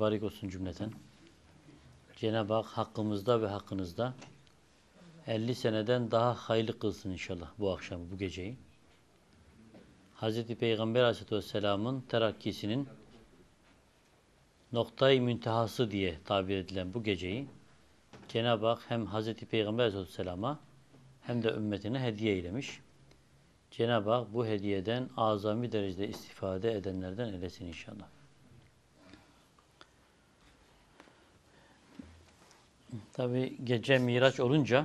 mübarek olsun cümleten. Cenab-ı Hak hakkımızda ve hakkınızda 50 seneden daha hayırlı kılsın inşallah bu akşam, bu geceyi. Hz. Peygamber Aleyhisselatü Vesselam'ın terakkisinin noktayı müntehası diye tabir edilen bu geceyi Cenab-ı Hak hem Hz. Peygamber Aleyhisselatü Vesselam'a hem de ümmetine hediye eylemiş. Cenab-ı Hak bu hediyeden azami derecede istifade edenlerden eylesin inşallah. Tabi gece Miraç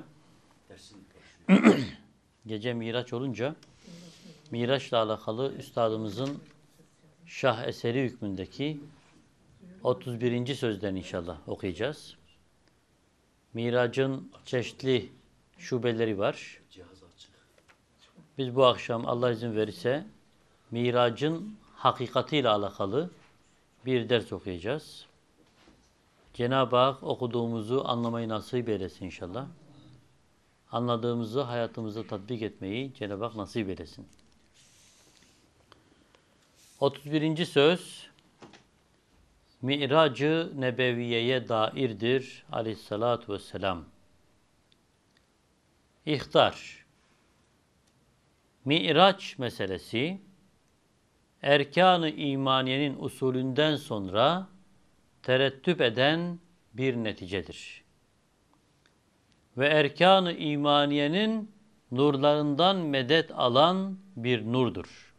olunca Miraç'la alakalı üstadımızın şah eseri hükmündeki 31. sözden inşallah okuyacağız. Miracın çeşitli şubeleri var. Biz bu akşam Allah izin verirse Miracın hakikatiyle alakalı bir ders okuyacağız. Cenab-ı Hak okuduğumuzu anlamayı nasip eylesin inşallah. Anladığımızı hayatımızda tatbik etmeyi Cenab-ı Hak nasip eylesin. 31. söz Mi'racı Nebeviye'ye dairdir aleyhissalatu vesselam. İhtar. Mi'raç meselesi erkan-ı imaniyenin usulünden sonra terettüp eden bir neticedir. Ve erkan-ı imaniyenin nurlarından medet alan bir nurdur.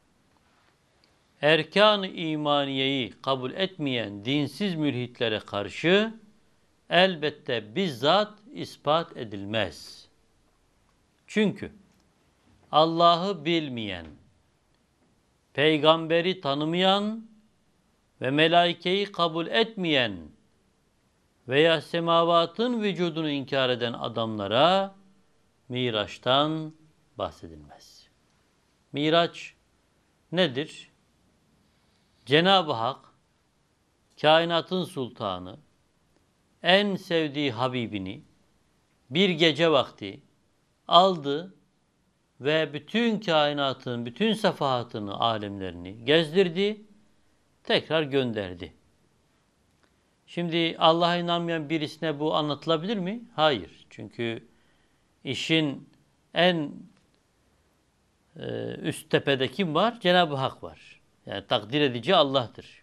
Erkan-ı imaniyeyi kabul etmeyen dinsiz mülhitlere karşı elbette bizzat ispat edilmez. Çünkü Allah'ı bilmeyen, peygamberi tanımayan ve melaikeyi kabul etmeyen veya semavatın vücudunu inkar eden adamlara Miraç'tan bahsedilmez. Miraç nedir? Cenab-ı Hak, kainatın sultanı, en sevdiği Habibini bir gece vakti aldı ve bütün kainatın, bütün sefahatını, alemlerini gezdirdi, tekrar gönderdi. Şimdi Allah'a inanmayan birisine bu anlatılabilir mi? Hayır. Çünkü işin en üst tepede kim var? Cenab-ı Hak var. Yani takdir edici Allah'tır.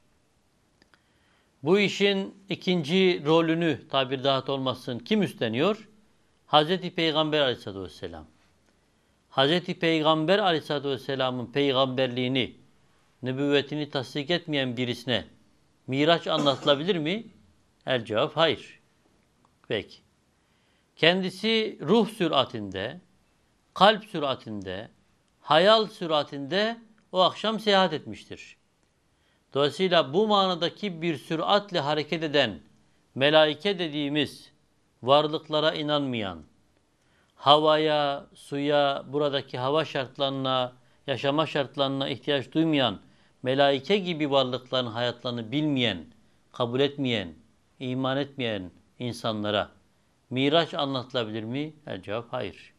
Bu işin ikinci rolünü tabir dağıt olmasın kim üstleniyor? Hazreti Peygamber Aleyhisselatü Vesselam. Hazreti Peygamber Aleyhisselatü Vesselam'ın peygamberliğini, nübüvvetini tasdik etmeyen birisine Miraç anlatılabilir mi? El cevap hayır. Peki. Kendisi ruh süratinde, kalp süratinde, hayal süratinde o akşam seyahat etmiştir. Dolayısıyla bu manadaki bir süratle hareket eden melaike dediğimiz varlıklara inanmayan, havaya, suya, buradaki hava şartlarına, yaşama şartlarına ihtiyaç duymayan, melaike gibi varlıkların hayatlarını bilmeyen, kabul etmeyen, iman etmeyen insanlara Miraç anlatılabilir mi? El cevap hayır.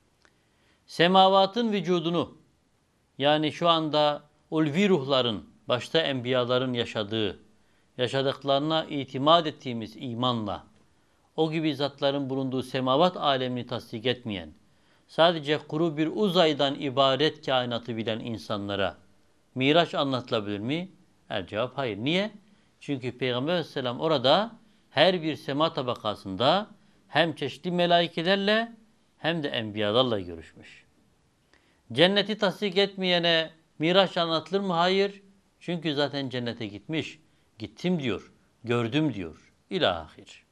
Semavatın vücudunu, yani şu anda ulvi ruhların, başta enbiyaların yaşadıklarına itimat ettiğimiz imanla, o gibi zatların bulunduğu semavat alemini tasdik etmeyen, sadece kuru bir uzaydan ibaret kainatı bilen insanlara Miraç anlatılabilir mi? El cevap hayır. Niye? Çünkü Peygamber Aleyhisselam orada her bir sema tabakasında hem çeşitli melaikelerle hem de enbiyalarla görüşmüş. Cenneti tasdik etmeyene Miraç anlatılır mı? Hayır. Çünkü zaten cennete gitmiş. Gittim diyor. Gördüm diyor. İlahir.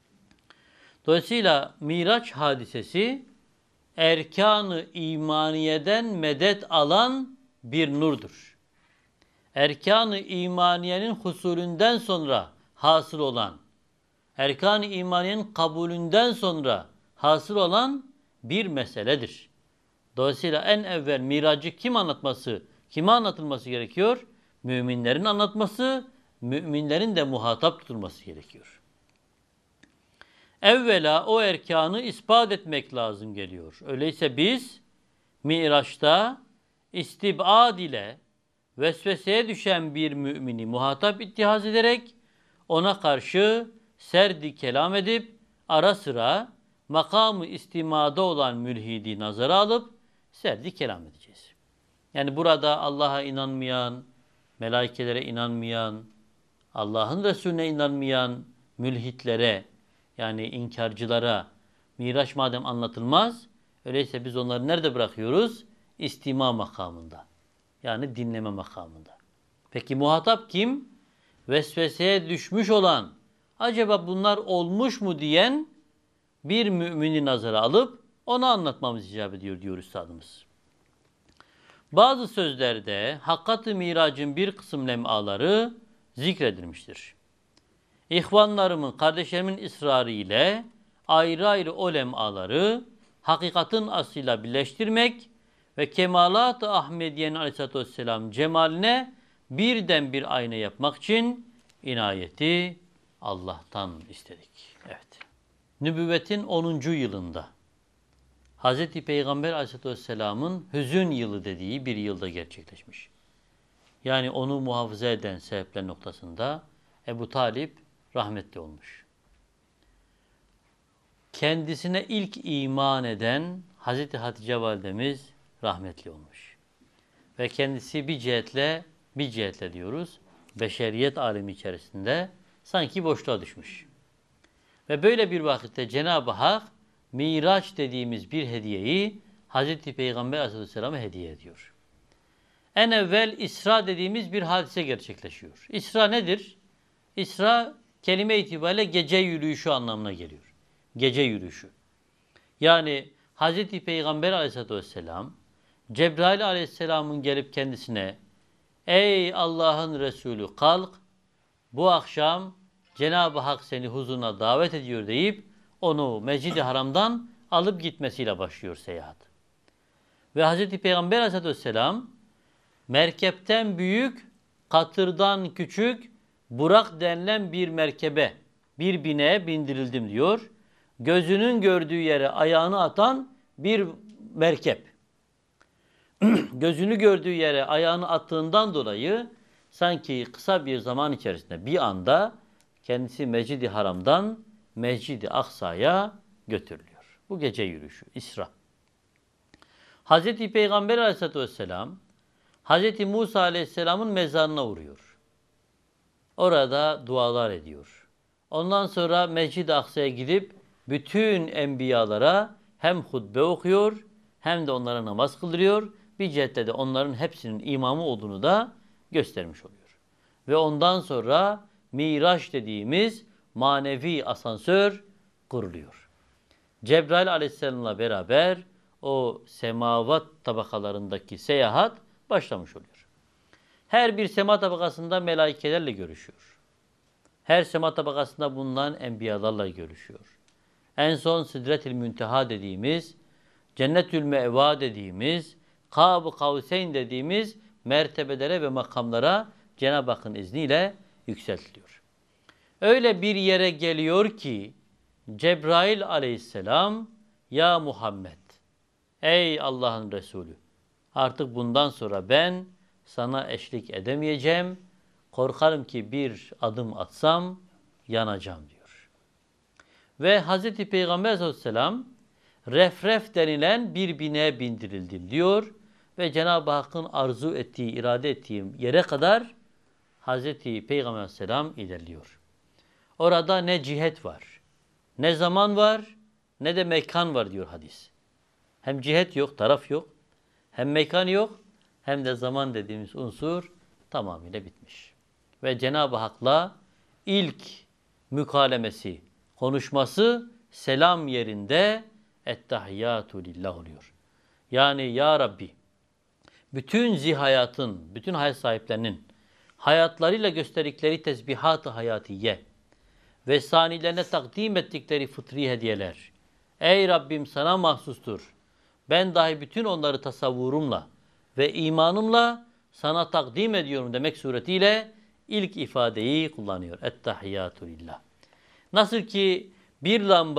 Dolayısıyla Miraç hadisesi erkan-ı imaniyeden medet alan bir nurdur. Erkan-ı imaniyenin husulünden sonra hasıl olan, erkan-ı imaniyenin kabulünden sonra hasıl olan bir meseledir. Dolayısıyla en evvel miracı kime anlatılması gerekiyor? Müminlerin anlatması, müminlerin de muhatap tutulması gerekiyor. Evvela o erkanı ispat etmek lazım geliyor. Öyleyse biz Miraç'ta istibad ile vesveseye düşen bir mümini muhatap ittihaz ederek ona karşı serdi kelam edip ara sıra makamı istimada olan mülhidi nazara alıp serdi kelam edeceğiz. Yani burada Allah'a inanmayan, melaikelere inanmayan, Allah'ın Resulüne inanmayan mülhitlere, yani inkarcılara Miraç madem anlatılmaz, öyleyse biz onları nerede bırakıyoruz? İstima makamında. Yani dinleme makamında. Peki muhatap kim? Vesveseye düşmüş olan, acaba bunlar olmuş mu diyen bir mümini nazara alıp onu anlatmamız icap ediyor diyor üstadımız. Bazı sözlerde Hakkat-ı Mirac'ın bir kısım lemaları zikredilmiştir. İhvanlarımın, kardeşlerimin ısrarı ile ayrı ayrı o lemaları hakikatin aslıyla birleştirmek ve Kemalat-ı Ahmediye'nin aleyhissalatü vesselam cemaline birden bir ayna yapmak için inayeti Allah'tan istedik. Evet. Nübüvvetin 10. yılında Hz. Peygamber aleyhissalatü vesselamın hüzün yılı dediği bir yılda gerçekleşmiş. Yani onu muhafaza eden sebepler noktasında Ebu Talip rahmetli olmuş. Kendisine ilk iman eden Hz. Hatice validemiz rahmetli olmuş. Ve kendisi bir cihetle diyoruz, beşeriyet alemi içerisinde sanki boşluğa düşmüş. Ve böyle bir vakitte Cenab-ı Hak Miraç dediğimiz bir hediyeyi Hz. Peygamber Aleyhisselam'a hediye ediyor. En evvel İsra dediğimiz bir hadise gerçekleşiyor. İsra nedir? İsra kelime itibariyle gece yürüyüşü anlamına geliyor. Gece yürüyüşü. Yani Hz. Peygamber Aleyhisselatü Vesselam Cebrail Aleyhisselam'ın gelip kendisine ey Allah'ın Resulü kalk, bu akşam Cenab-ı Hak seni huzuruna davet ediyor deyip onu Mescid-i Haram'dan alıp gitmesiyle başlıyor seyahat. Ve Hz. Peygamber Aleyhisselatü Vesselam merkepten büyük, katırdan küçük, Burak denilen bir merkebe, bir bineğe bindirildim diyor. Gözünün gördüğü yere ayağını atan bir merkep. Gözünü gördüğü yere ayağını attığından dolayı sanki kısa bir zaman içerisinde bir anda kendisi Mescid-i Haram'dan Mescid-i Aksa'ya götürülüyor. Bu gece yürüyüşü, İsra. Hz. Peygamber Aleyhisselatü Vesselam Hz. Musa Aleyhisselam'ın mezarına uğruyor. Orada dualar ediyor. Ondan sonra Mescid-i Aksa'ya gidip bütün enbiyalara hem hutbe okuyor hem de onlara namaz kıldırıyor. Bir cihette de onların hepsinin imamı olduğunu da göstermiş oluyor. Ve ondan sonra Miraç dediğimiz manevi asansör kuruluyor. Cebrail Aleyhisselam'la beraber o semavat tabakalarındaki seyahat başlamış oluyor. Her bir sema tabakasında melaikelerle görüşüyor. Her sema tabakasında bulunan enbiyalarla görüşüyor. En son Sidret-i Münteha dediğimiz, Cennetül Meva dediğimiz, Kâb-ı Kavseyn dediğimiz mertebelere ve makamlara Cenab-ı Hakk'ın izniyle yükseltiliyor. Öyle bir yere geliyor ki Cebrail Aleyhisselam, ya Muhammed, ey Allah'ın Resulü, artık bundan sonra ben sana eşlik edemeyeceğim. Korkarım ki bir adım atsam yanacağım diyor. Ve Hz. Peygamber Aleyhisselam refref denilen bir bineğe bindirildim diyor. Ve Cenab-ı Hakk'ın arzu ettiği, irade ettiği yere kadar Hz. Peygamber Aleyhisselam ilerliyor. Orada ne cihet var, ne zaman var, ne de mekan var diyor hadis. Hem cihet yok, taraf yok, hem mekan yok, hem de zaman dediğimiz unsur tamamıyla bitmiş. Ve Cenab-ı Hak'la ilk mükalemesi, konuşması selam yerinde ettehiyyatü lillah oluyor. Yani ya Rabbi, bütün zihayatın, bütün hayat sahiplerinin hayatlarıyla gösterdikleri tesbihat-ı hayatiye ve sanilerine takdim ettikleri fıtri hediyeler, ey Rabbim sana mahsustur. Ben dahi bütün onları tasavvurumla ve imanımla sana takdim ediyorum demek suretiyle ilk ifadeyi kullanıyor. Ettehiyyatü lillah. Nasıl ki bir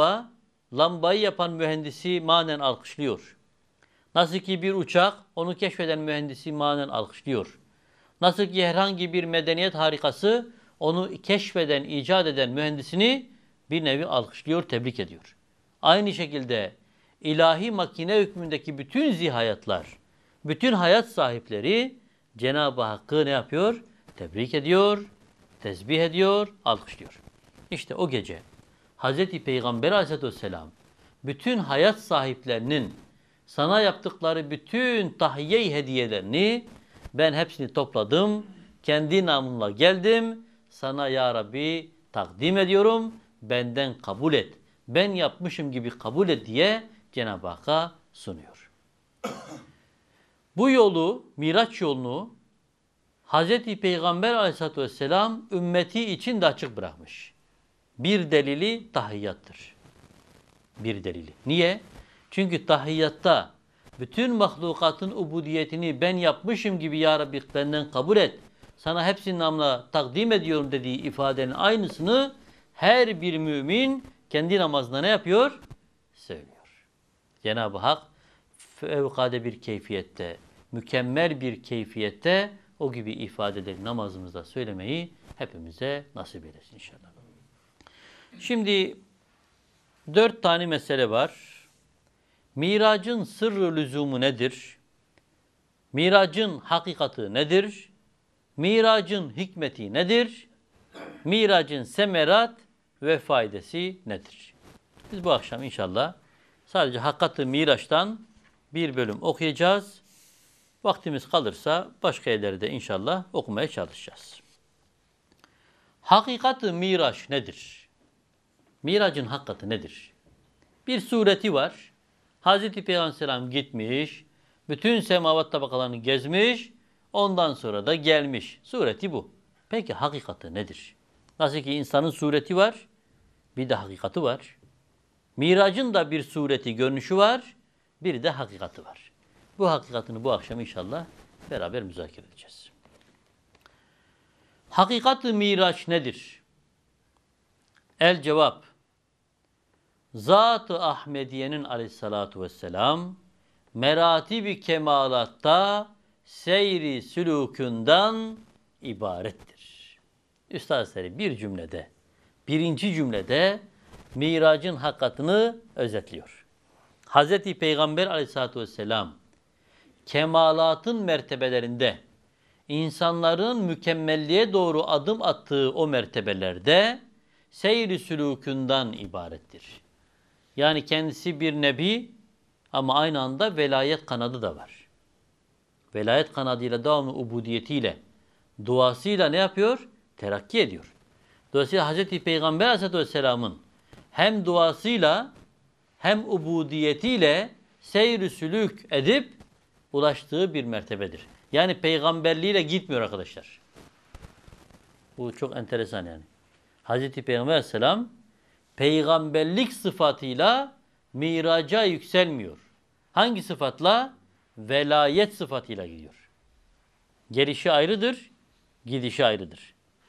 lambayı yapan mühendisi manen alkışlıyor. Nasıl ki bir uçak onu keşfeden mühendisi manen alkışlıyor. Nasıl ki herhangi bir medeniyet harikası onu keşfeden, icat eden mühendisini bir nevi alkışlıyor, tebrik ediyor. Aynı şekilde ilahi makine hükmündeki bütün zihayatlar, bütün hayat sahipleri Cenab-ı Hakk'ı ne yapıyor? Tebrik ediyor, tesbih ediyor, alkışlıyor. İşte o gece Hz. Peygamber Aleyhisselatü Vesselam bütün hayat sahiplerinin sana yaptıkları bütün tahiyye-i hediyelerini ben hepsini topladım. Kendi namımla geldim. Sana ya Rabbi takdim ediyorum. Benden kabul et. Ben yapmışım gibi kabul et diye Cenab-ı Hakk'a sunuyor. Bu yolu, Miraç yolunu Hz. Peygamber Aleyhisselatü Vesselam ümmeti için de açık bırakmış. Bir delili tahiyyattır. Bir delili. Niye? Çünkü tahiyyatta bütün mahlukatın ubudiyetini ben yapmışım gibi ya Rabbi benden kabul et. Sana hepsinin namına takdim ediyorum dediği ifadenin aynısını her bir mümin kendi namazında ne yapıyor? Söylüyor. Cenab-ı Hak fevkalade bir keyfiyette, mükemmel bir keyfiyette o gibi ifadeleri namazımızda söylemeyi hepimize nasip eylesin inşallah. Şimdi 4 tane mesele var. Miracın sırrı lüzumu nedir? Miracın hakikati nedir? Miracın hikmeti nedir? Miracın semerat ve faydası nedir? Biz bu akşam inşallah sadece Hakkat-ı Miraç'tan bir bölüm okuyacağız. Vaktimiz kalırsa başka yerleri de inşallah okumaya çalışacağız. Hakikat-ı Miraç nedir? Miracın hakikati nedir? Bir sureti var. Hazreti Peygamber Aleyhisselam gitmiş, bütün semavat tabakalarını gezmiş, ondan sonra da gelmiş. Sureti bu. Peki hakikati nedir? Nasıl ki insanın sureti var, bir de hakikati var. Miracın da bir sureti, görünüşü var, bir de hakikati var. Bu hakikatini bu akşam inşallah beraber müzakere edeceğiz. Hakikat-ı Miraç nedir? El cevap. Zat-ı Ahmediye'nin aleyhissalatu vesselam meratibi kemalatta seyri sülûkünden ibarettir. Üstad Hazretleri bir cümlede, birinci cümlede miracın hakikatini özetliyor. Hazreti Peygamber aleyhissalatu vesselam kemalatın mertebelerinde, insanların mükemmelliğe doğru adım attığı o mertebelerde seyri sülûkünden ibarettir. Yani kendisi bir nebi ama aynı anda velayet kanadı da var. Velayet kanadıyla, devamlı ubudiyetiyle, duasıyla ne yapıyor? Terakki ediyor. Dolayısıyla Hz. Peygamber Aleyhisselatü Vesselam'ın hem duasıyla hem ubudiyetiyle seyr-i sülük edip ulaştığı bir mertebedir. Yani peygamberliğiyle gitmiyor arkadaşlar. Bu çok enteresan yani. Hz. Peygamber Aleyhisselam peygamberlik sıfatıyla miraca yükselmiyor. Hangi sıfatla? Velayet sıfatıyla gidiyor. Gelişi ayrıdır, gidişi ayrıdır.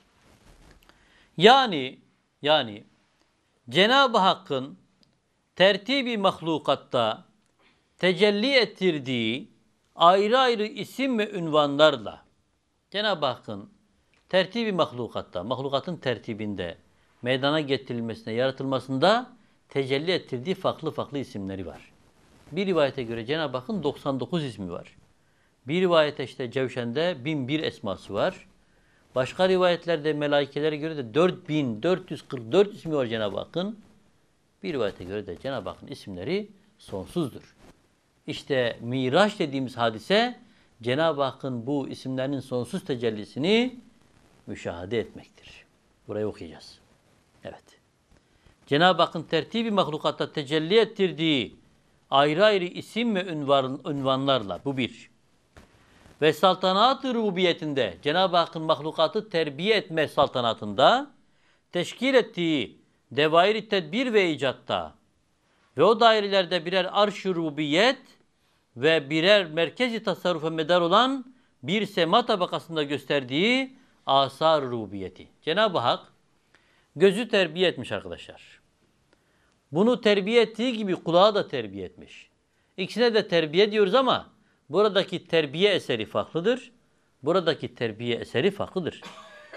Yani Cenab-ı Hakk'ın tertibi mahlukatta tecelli ettirdiği ayrı ayrı isim ve ünvanlarla Cenab-ı Hakk'ın tertibi mahlukatta, mahlukatın tertibinde meydana getirilmesine, yaratılmasında tecelli ettirdiği farklı farklı isimleri var. Bir rivayete göre Cenab-ı Hakk'ın 99 ismi var. Bir rivayete işte Cevşen'de 1001 esması var. Başka rivayetlerde melaikelere göre de 4444 ismi var Cenab-ı Hakk'ın. Bir rivayete göre de Cenab-ı Hakk'ın isimleri sonsuzdur. İşte Miraç dediğimiz hadise Cenab-ı Hakk'ın bu isimlerinin sonsuz tecellisini müşahede etmektir. Burayı okuyacağız. Evet. Cenab-ı Hakk'ın tertibi mahlukatta tecelli ettirdiği ayrı ayrı isim ve ünvanlarla bu bir. Ve saltanat-ı rububiyetinde Cenab-ı Hakk'ın mahlukatı terbiye etme saltanatında teşkil ettiği devair-i tedbir ve icatta ve o dairelerde birer arş-ı rububiyet ve birer merkezi tasarrufa medar olan bir sema tabakasında gösterdiği asar rububiyeti. Cenab-ı Hak gözü terbiye etmiş arkadaşlar. Bunu terbiye ettiği gibi kulağı da terbiye etmiş. İkisine de terbiye diyoruz ama buradaki terbiye eseri farklıdır. Buradaki terbiye eseri farklıdır.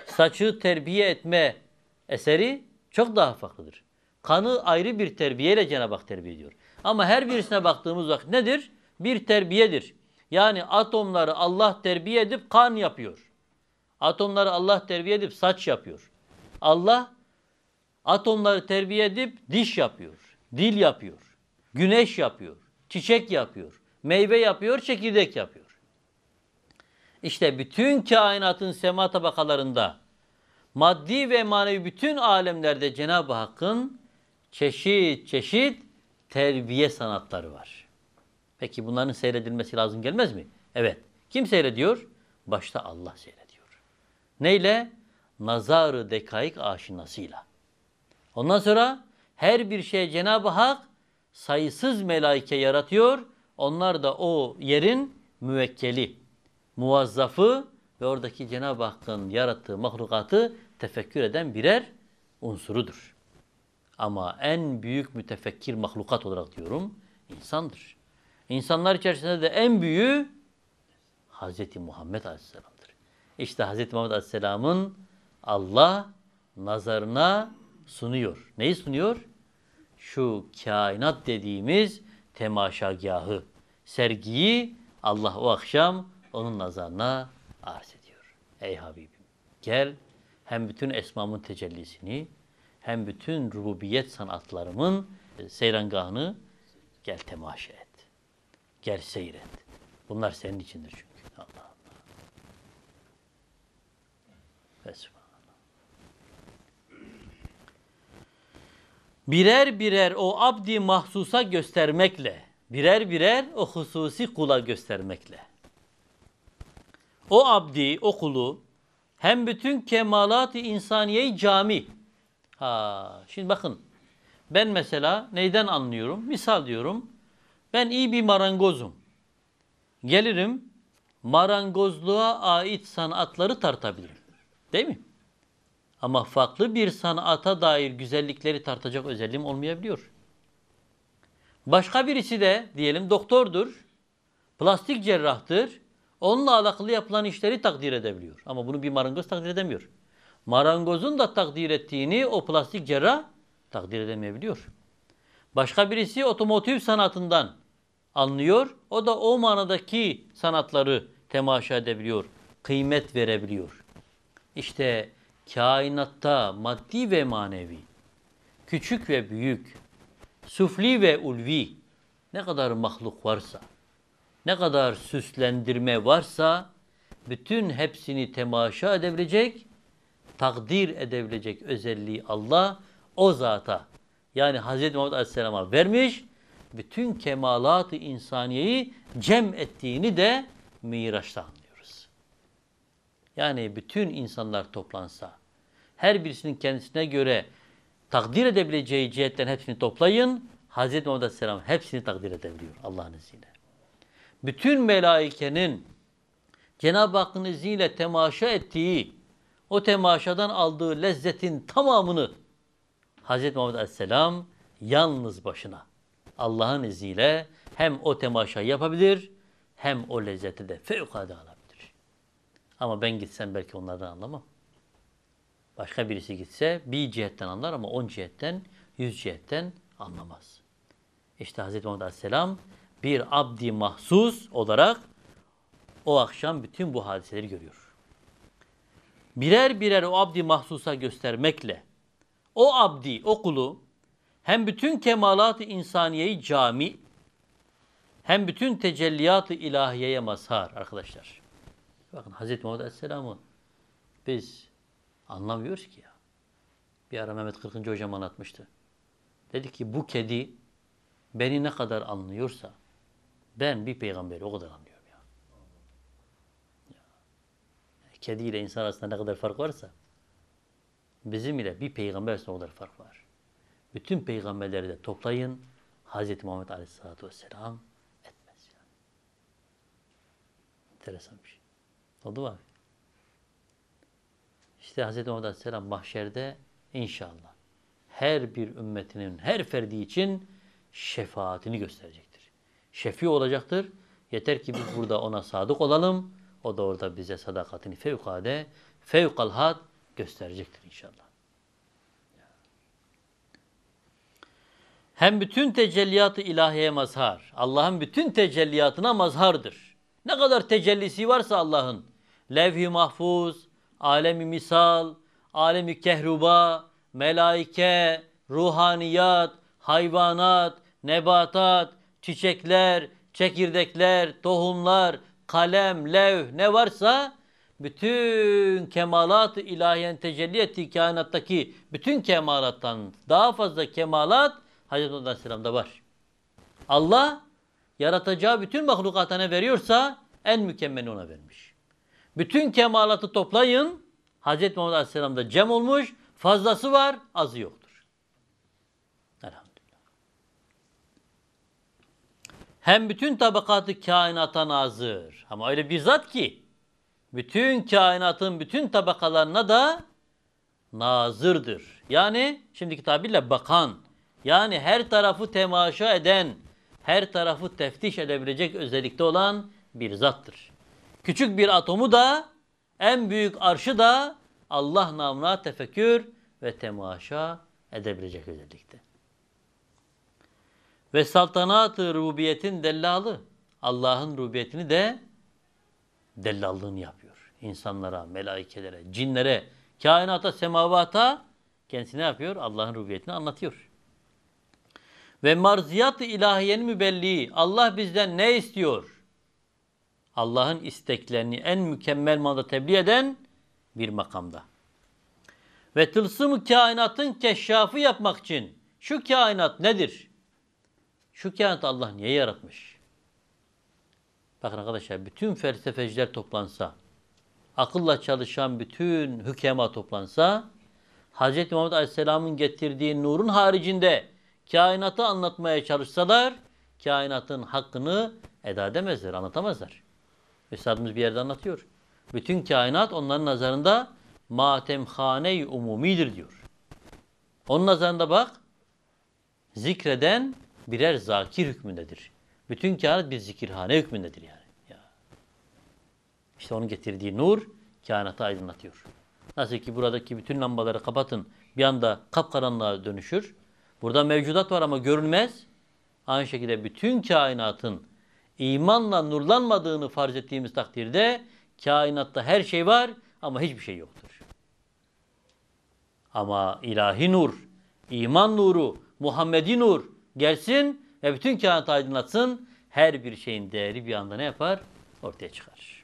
Saçı terbiye etme eseri çok daha farklıdır. Kanı ayrı bir terbiyeyle Cenab-ı Hak terbiye ediyor. Ama her birisine baktığımız vakit nedir? Bir terbiyedir. Yani atomları Allah terbiye edip kan yapıyor. Atomları Allah terbiye edip saç yapıyor. Allah atomları terbiye edip diş yapıyor, dil yapıyor, güneş yapıyor, çiçek yapıyor, meyve yapıyor, çekirdek yapıyor. İşte bütün kainatın sema tabakalarında, maddi ve manevi bütün alemlerde Cenab-ı Hakk'ın çeşit çeşit terbiye sanatları var. Peki bunların seyredilmesi lazım gelmez mi? Evet. Kim seyrediyor? Başta Allah seyrediyor. Neyle? Nazar-ı dekaik aşinasıyla. Ondan sonra her bir şey Cenab-ı Hak sayısız melaike yaratıyor. Onlar da o yerin müvekkeli, muvazzafı ve oradaki Cenab-ı Hakk'ın yarattığı mahlukatı tefekkür eden birer unsurudur. Ama en büyük mütefekkir mahlukat olarak diyorum insandır. İnsanlar içerisinde de en büyüğü Hz. Muhammed Aleyhisselam'dır. İşte Hz. Muhammed Aleyhisselam'ın Allah nazarına sunuyor. Neyi sunuyor? Şu kainat dediğimiz temaşagahı, sergiyi Allah o akşam onun nazarına arz ediyor. Ey Habibim gel hem bütün esmamın tecellisini hem bütün rububiyet sanatlarımın seyrangahını gel temaşa et. Gel seyret. Bunlar senin içindir çünkü. Allah Allah. Fesubhanallah. Birer birer o abdi mahsusa göstermekle, birer birer o hususi kula göstermekle. O abdi, o kulu hem bütün kemalat-ı insaniyeyi cami. Şimdi bakın ben mesela neyden anlıyorum? Misal diyorum. Ben iyi bir marangozum. Gelirim marangozluğa ait sanatları tartabilirim. Değil mi? Ama farklı bir sanata dair güzellikleri tartacak özelliğim olmayabiliyor. Başka birisi de diyelim doktordur, plastik cerrahtır. Onunla alakalı yapılan işleri takdir edebiliyor. Ama bunu bir marangoz takdir edemiyor. Marangozun da takdir ettiğini o plastik cerrah takdir edemeyebiliyor. Başka birisi otomotiv sanatından anlıyor. O da o manadaki sanatları temaşa edebiliyor. Kıymet verebiliyor. İşte kainatta maddi ve manevi, küçük ve büyük, sufli ve ulvi ne kadar mahluk varsa, ne kadar süslendirme varsa bütün hepsini temaşa edebilecek, takdir edebilecek özelliği Allah o zata yani Hz. Muhammed Aleyhisselam'a vermiş, bütün kemalat-ı insaniyeyi cem ettiğini de Miraç'ta anlıyoruz. Yani bütün insanlar toplansa, her birisinin kendisine göre takdir edebileceği cihetten hepsini toplayın, Hz. Muhammed Aleyhisselam hepsini takdir edebiliyor Allah'ın izniyle. Bütün melaikenin Cenab-ı Hakk'ın izniyle temaşa ettiği, o temaşadan aldığı lezzetin tamamını Hz. Muhammed Aleyhisselam yalnız başına Allah'ın izniyle hem o temaşayı yapabilir hem o lezzeti de fevkalade alabilir. Ama ben gitsem belki onlardan anlamam. Başka birisi gitse bir cihetten anlar ama 10 cihetten, 100 cihetten anlamaz. İşte Hz. Muhammed Aleyhisselam bir abdi mahsus olarak o akşam bütün bu hadiseleri görüyor. Birer birer o abdi mahsusa göstermekle o abdi, o kulu hem bütün kemalat-ı insaniyeyi cami hem bütün tecelliyat-ı ilahiyeye mazhar arkadaşlar. Bakın Hz. Muhammed Aleyhisselam'ı biz anlamıyoruz ki ya. Bir ara Mehmet Kırkıncı hocam anlatmıştı. Dedi ki bu kedi beni ne kadar anlıyorsa ben bir peygamberi o kadar anlıyorum ya. Kedi ile insan arasında ne kadar fark varsa bizim ile bir peygamber arasında o kadar fark var. Bütün peygamberleri de toplayın Hz. Muhammed Aleyhisselatü Vesselam etmez yani. Enteresan bir şey. Oldu mu abi? İşte Hz. Muhammed Aleyhisselam mahşerde inşallah her bir ümmetinin her ferdi için şefaatini gösterecektir. Şefi olacaktır. Yeter ki biz burada ona sadık olalım. O da orada bize sadakatini fevkalade, fevkalhad gösterecektir inşallah. Hem bütün tecelliyat-ı ilahiye mazhar. Allah'ın bütün tecelliyatına mazhardır. Ne kadar tecellisi varsa Allah'ın. Levh-i mahfuz, alem-i misal, alem-i kehruba, melaike, ruhaniyat, hayvanat, nebatat, çiçekler, çekirdekler, tohumlar, kalem, levh ne varsa bütün kemalat-ı ilahiyen tecelli ettiği kainattaki bütün kemalattan daha fazla kemalat Hazreti Muhammed Aleyhisselam'da var. Allah yaratacağı bütün mahlukata ne veriyorsa en mükemmelini ona vermiş. Bütün kemalatı toplayın, Hazreti Muhammed Aleyhisselam'da cem olmuş, fazlası var, azı yoktur. Elhamdülillah. Hem bütün tabakatı kainata nazır. Ama öyle bir zat ki, bütün kainatın bütün tabakalarına da nazırdır. Yani şimdiki tabirle bakan, yani her tarafı temaşa eden, her tarafı teftiş edebilecek özellikte olan bir zattır. Küçük bir atomu da, en büyük arşı da Allah namına tefekkür ve temaşa edebilecek özellikte. Ve saltanat-ı rubiyetin dellalı. Allah'ın rubiyetini de dellallığını yapıyor. İnsanlara, melaikelere, cinlere, kainata, semavata kendisine yapıyor? Allah'ın rubiyetini anlatıyor. Ve marziyat-ı ilahiyenin mübelliği. Allah bizden ne istiyor? Allah'ın isteklerini en mükemmel manada tebliğ eden bir makamda. Ve tılsım-ı kainatın keşşafı yapmak için şu kainat nedir? Şu kainatı Allah niye yaratmış? Bakın arkadaşlar, bütün felsefeciler toplansa, akılla çalışan bütün hükema toplansa, Hz. Muhammed Aleyhisselam'ın getirdiği nurun haricinde kainatı anlatmaya çalışsalar, kainatın hakkını eda edemezler, anlatamazlar. Üstadımız bir yerde anlatıyor. Bütün kainat onların nazarında matemhane-i umumidir diyor. Onun nazarında bak, zikreden birer zakir hükmündedir. Bütün kainat bir zikirhane hükmündedir yani. İşte onun getirdiği nur kainatı aydınlatıyor. Nasıl ki buradaki bütün lambaları kapatın, bir anda kapkaranlığa dönüşür. Burada mevcudat var ama görünmez. Aynı şekilde bütün kainatın imanla nurlanmadığını farz ettiğimiz takdirde kainatta her şey var ama hiçbir şey yoktur. Ama ilahi nur, iman nuru, Muhammedi nur gelsin ve bütün kainatı aydınlatsın. Her bir şeyin değeri bir anda ne yapar? Ortaya çıkar.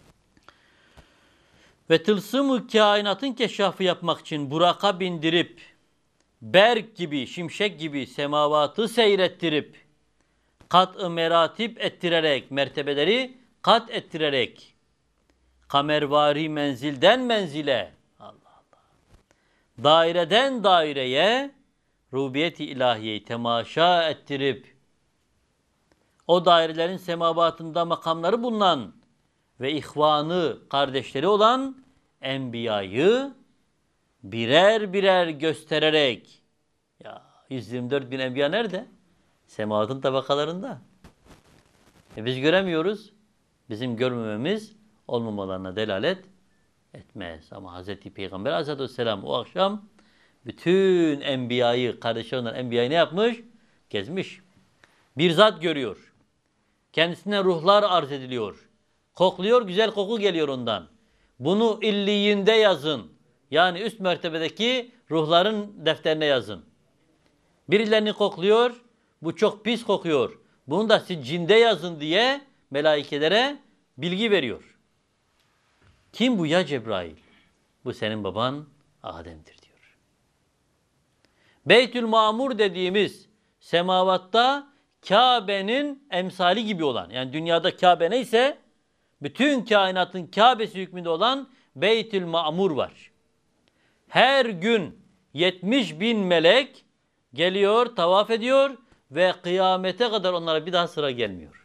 Ve tılsım-ı kainatın keşfı yapmak için Burak'a bindirip, berk gibi, şimşek gibi semavatı seyrettirip, kat-ı meratip ettirerek, mertebeleri kat ettirerek, kamervari menzilden menzile, Allah Allah, daireden daireye, rubiyet-i ilahiyeyi temaşa ettirip, o dairelerin semavatında makamları bulunan ve ihvanı, kardeşleri olan enbiyayı birer birer göstererek, ya 124 bin enbiya nerede? Semavatın tabakalarında. Biz göremiyoruz. Bizim görmememiz olmamalarına delalet etmez. Ama Hazreti Peygamber Aleyhisselam o akşam bütün enbiyayı, kardeşi olan enbiyayı ne yapmış? Gezmiş. Bir zat görüyor. Kendisine ruhlar arz ediliyor. Kokluyor, güzel koku geliyor ondan. Bunu illiyinde yazın. Yani üst mertebedeki ruhların defterine yazın. Birilerini kokluyor, bu çok pis kokuyor. Bunu da siccinde yazın diye melaikelere bilgi veriyor. Kim bu ya Cebrail? Bu senin baban Adem'dir diyor. Beytül Mamur dediğimiz semavatta Kabe'nin emsali gibi olan, yani dünyada Kabe neyse, bütün kainatın Kabe'si hükmünde olan Beytül Mamur var. Her gün 70 bin melek geliyor, tavaf ediyor ve kıyamete kadar onlara bir daha sıra gelmiyor.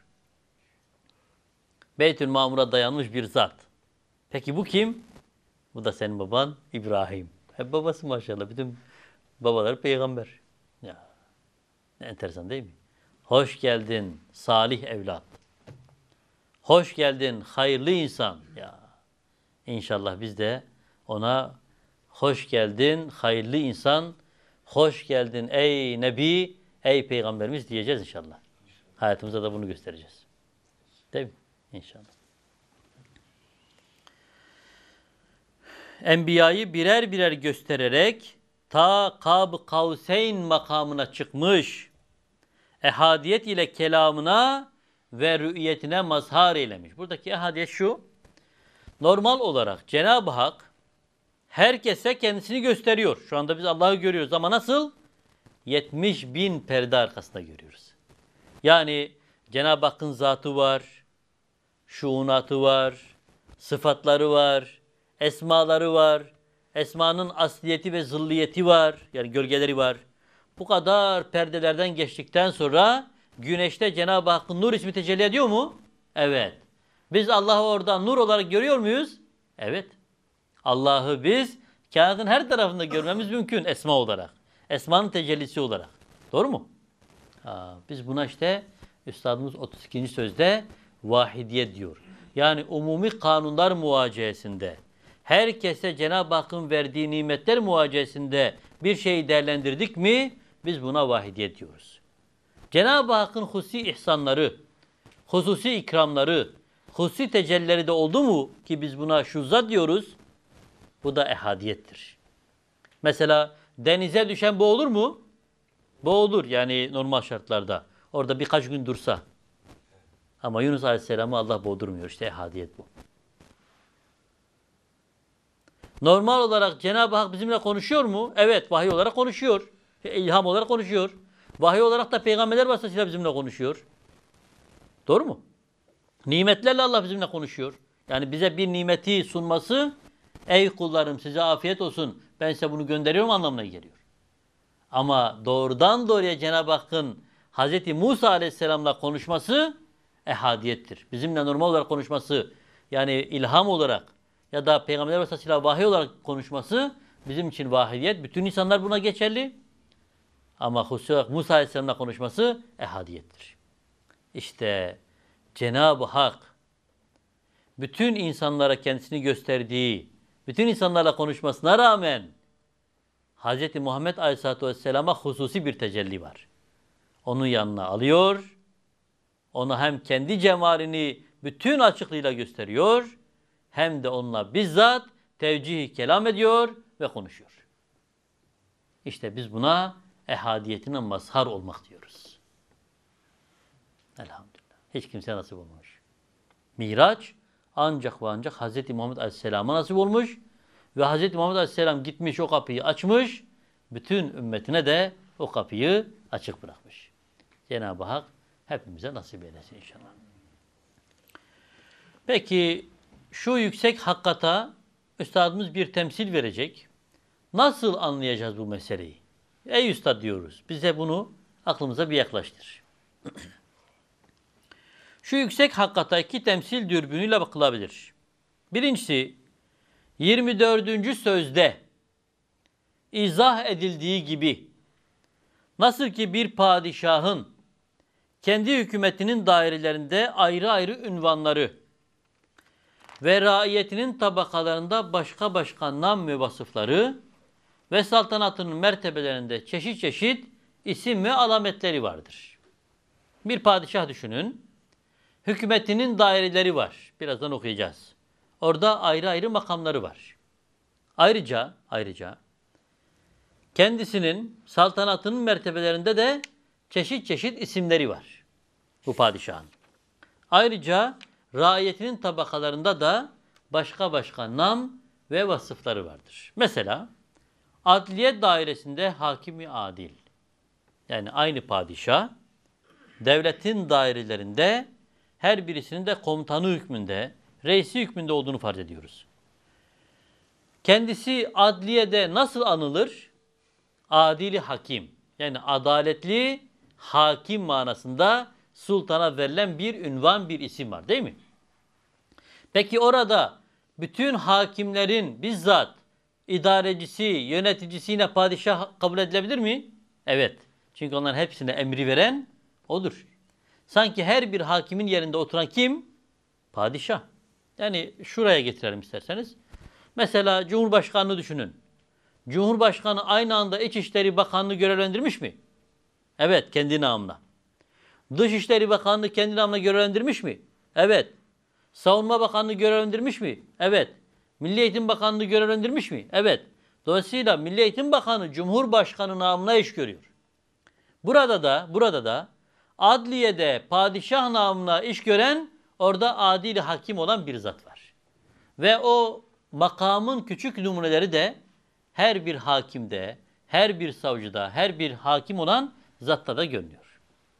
Beytül Mamur'a dayanmış bir zat. Peki bu kim? Bu da senin baban İbrahim. Hep babası maşallah. Bütün babalar peygamber. Ya, ne enteresan değil mi? Hoş geldin salih evlat. Hoş geldin hayırlı insan. Ya, İnşallah biz de ona Hoş geldin hayırlı insan. Hoş geldin ey Nebi, ey Peygamberimiz diyeceğiz inşallah. Hayatımızda da bunu göstereceğiz. Değil mi? İnşallah. Enbiyayı birer birer göstererek ta Kab-ı Kavseyn makamına çıkmış. Ehadiyet ile kelamına ve rü'yetine mazhar eylemiş. Buradaki ehadiyet şu. Normal olarak Cenab-ı Hak herkese kendisini gösteriyor. Şu anda biz Allah'ı görüyoruz ama nasıl? 70.000 perde arkasında görüyoruz. Yani Cenab-ı Hakk'ın zatı var, şuunatı var, sıfatları var, esmaları var, esmanın asliyeti ve zılliyeti var, yani gölgeleri var. Bu kadar perdelerden geçtikten sonra güneşte Cenab-ı Hakk'ın nur ismi tecelli ediyor mu? Evet. Biz Allah'ı orada nur olarak görüyor muyuz? Evet. Allah'ı biz kainatın her tarafında görmemiz mümkün esma olarak. Esmanın tecellisi olarak. Doğru mu? Biz buna işte Üstadımız 32. sözde vahidiyet diyor. Yani umumi kanunlar muvaciyesinde, herkese Cenab-ı Hakk'ın verdiği nimetler muvaciyesinde bir şeyi değerlendirdik mi biz buna vahidiyet diyoruz. Cenab-ı Hakk'ın hususi ihsanları, hususi ikramları, hususi tecellileri de oldu mu ki biz buna şuzzat diyoruz. Bu da ehadiyettir. Mesela denize düşen boğulur mu? Boğulur yani normal şartlarda. Orada birkaç gün dursa. Ama Yunus Aleyhisselam'ı Allah boğdurmuyor. İşte ehadiyet bu. Normal olarak Cenab-ı Hak bizimle konuşuyor mu? Evet, vahiy olarak konuşuyor. İlham olarak konuşuyor. Vahiy olarak da peygamberler vasıtasıyla bizimle konuşuyor. Doğru mu? Nimetlerle Allah bizimle konuşuyor. Yani bize bir nimeti sunması, ey kullarım size afiyet olsun, ben size bunu gönderiyorum anlamına geliyor. Ama doğrudan doğruya Cenab-ı Hakk'ın Hz. Musa Aleyhisselam'la konuşması ehadiyettir. Bizimle normal olarak konuşması, yani ilham olarak ya da peygamber vasıtasıyla vahiy olarak konuşması bizim için vahidiyet. Bütün insanlar buna geçerli. Ama hususi olarak Musa Aleyhisselam'la konuşması ehadiyettir. İşte Cenab-ı Hak bütün insanlara kendisini gösterdiği, bütün insanlarla konuşmasına rağmen Hz. Muhammed Aleyhisselatü Vesselam'a hususi bir tecelli var. Onun yanına alıyor, ona hem kendi cemalini bütün açıklığıyla gösteriyor, hem de onunla bizzat tevcih-i kelam ediyor ve konuşuyor. İşte biz buna ehadiyetine mazhar olmak diyoruz. Elhamdülillah. Hiç kimseye nasip olmamış. Miraç ancak ve ancak Hz. Muhammed Aleyhisselam'a nasip olmuş ve Hz. Muhammed Aleyhisselam gitmiş o kapıyı açmış, bütün ümmetine de o kapıyı açık bırakmış. Cenab-ı Hak hepimize nasip eylesin inşallah. Peki şu yüksek hakikata Üstadımız bir temsil verecek. Nasıl anlayacağız bu meseleyi? Ey Üstad diyoruz. Bize bunu aklımıza bir yaklaştır. Şu yüksek hakikata iki temsil dürbünüyle bakılabilir. Birincisi 24. sözde izah edildiği gibi nasıl ki bir padişahın kendi hükümetinin dairelerinde ayrı ayrı ünvanları ve raiyetinin tabakalarında başka başka nam ve vasıfları ve saltanatının mertebelerinde çeşit çeşit isim ve alametleri vardır. Bir padişah düşünün. Hükümetinin daireleri var. Birazdan okuyacağız. Orada ayrı ayrı makamları var. Ayrıca kendisinin saltanatının mertebelerinde de çeşit çeşit isimleri var. Bu padişahın. Ayrıca raiyetinin tabakalarında da başka başka nam ve vasıfları vardır. Mesela adliye dairesinde hakimi adil. Yani aynı padişah devletin dairelerinde her birisinin de komutanı hükmünde, reisi hükmünde olduğunu farz ediyoruz. Kendisi adliyede nasıl anılır? Adili hakim. Yani adaletli hakim manasında sultana verilen bir ünvan, bir isim var değil mi? Peki orada bütün hakimlerin bizzat idarecisi, yöneticisine padişah kabul edilebilir mi? Evet. Çünkü onların hepsine emri veren odur. Sanki her bir hakimin yerinde oturan kim? Padişah. Yani şuraya getirelim isterseniz. Mesela Cumhurbaşkanını düşünün. Cumhurbaşkanı aynı anda İçişleri Bakanlığı görevlendirmiş mi? Evet, kendi namına. Dışişleri Bakanlığı kendi namına görevlendirmiş mi? Evet. Savunma Bakanlığı görevlendirmiş mi? Evet. Milli Eğitim Bakanlığı görevlendirmiş mi? Evet. Dolayısıyla Milli Eğitim Bakanı Cumhurbaşkanı namına iş görüyor. Burada da adliyede padişah namına iş gören orada adil hakim olan bir zat var. Ve o makamın küçük numuneleri de her bir hakimde, her bir savcıda, her bir hakim olan zatta da görünüyor.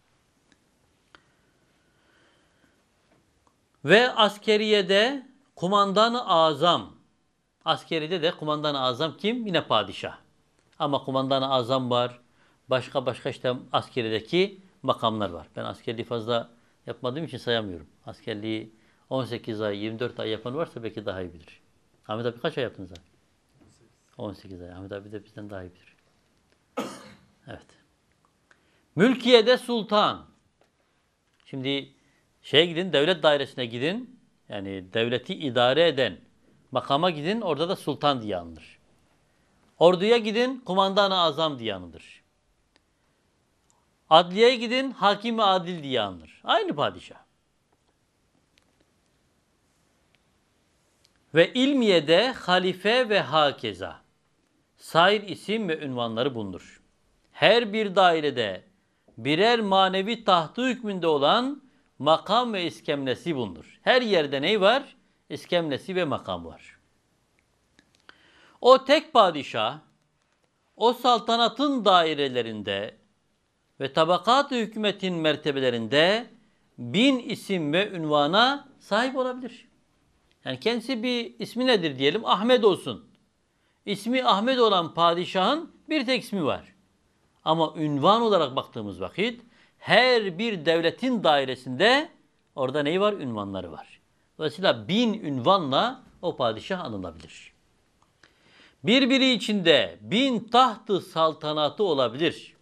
Ve askeriyede kumandan-ı azam. Askeride de kumandan-ı azam kim? Yine padişah. Ama kumandan-ı azam var. Başka işte askerideki makamlar var. Ben askerliği fazla yapmadığım için sayamıyorum. Askerliği 18 ay, 24 ay yapan varsa belki daha iyi bilir. Ahmet abi kaç ay yaptınız abi? 18 ay. Ahmet abi de bizden daha iyi bilir. Evet. Mülkiye'de sultan. Şimdi gidin, devlet dairesine gidin. Yani devleti idare eden makama gidin, orada da sultan diye anılır. Orduya gidin, kumandan-ı azam diye anılır. Adliyeye gidin, hakim-i adil diye anılır. Aynı padişah. Ve ilmiyede halife ve hakeza. Sair isim ve ünvanları bulunur. Her bir dairede birer manevi tahtı hükmünde olan makam ve iskemlesi bulunur. Her yerde ne var? İskemlesi ve makam var. O tek padişah, o saltanatın dairelerinde ve tabakat-ı hükümetin mertebelerinde 1000 isim ve ünvana sahip olabilir. Yani kendisi bir ismi nedir diyelim? Ahmet olsun. İsmi Ahmet olan padişahın bir tek ismi var. Ama ünvan olarak baktığımız vakit her bir devletin dairesinde orada neyi var? Ünvanları var. Dolayısıyla 1000 ünvanla o padişah anılabilir. Birbiri içinde 1000 tahtı saltanatı olabilir.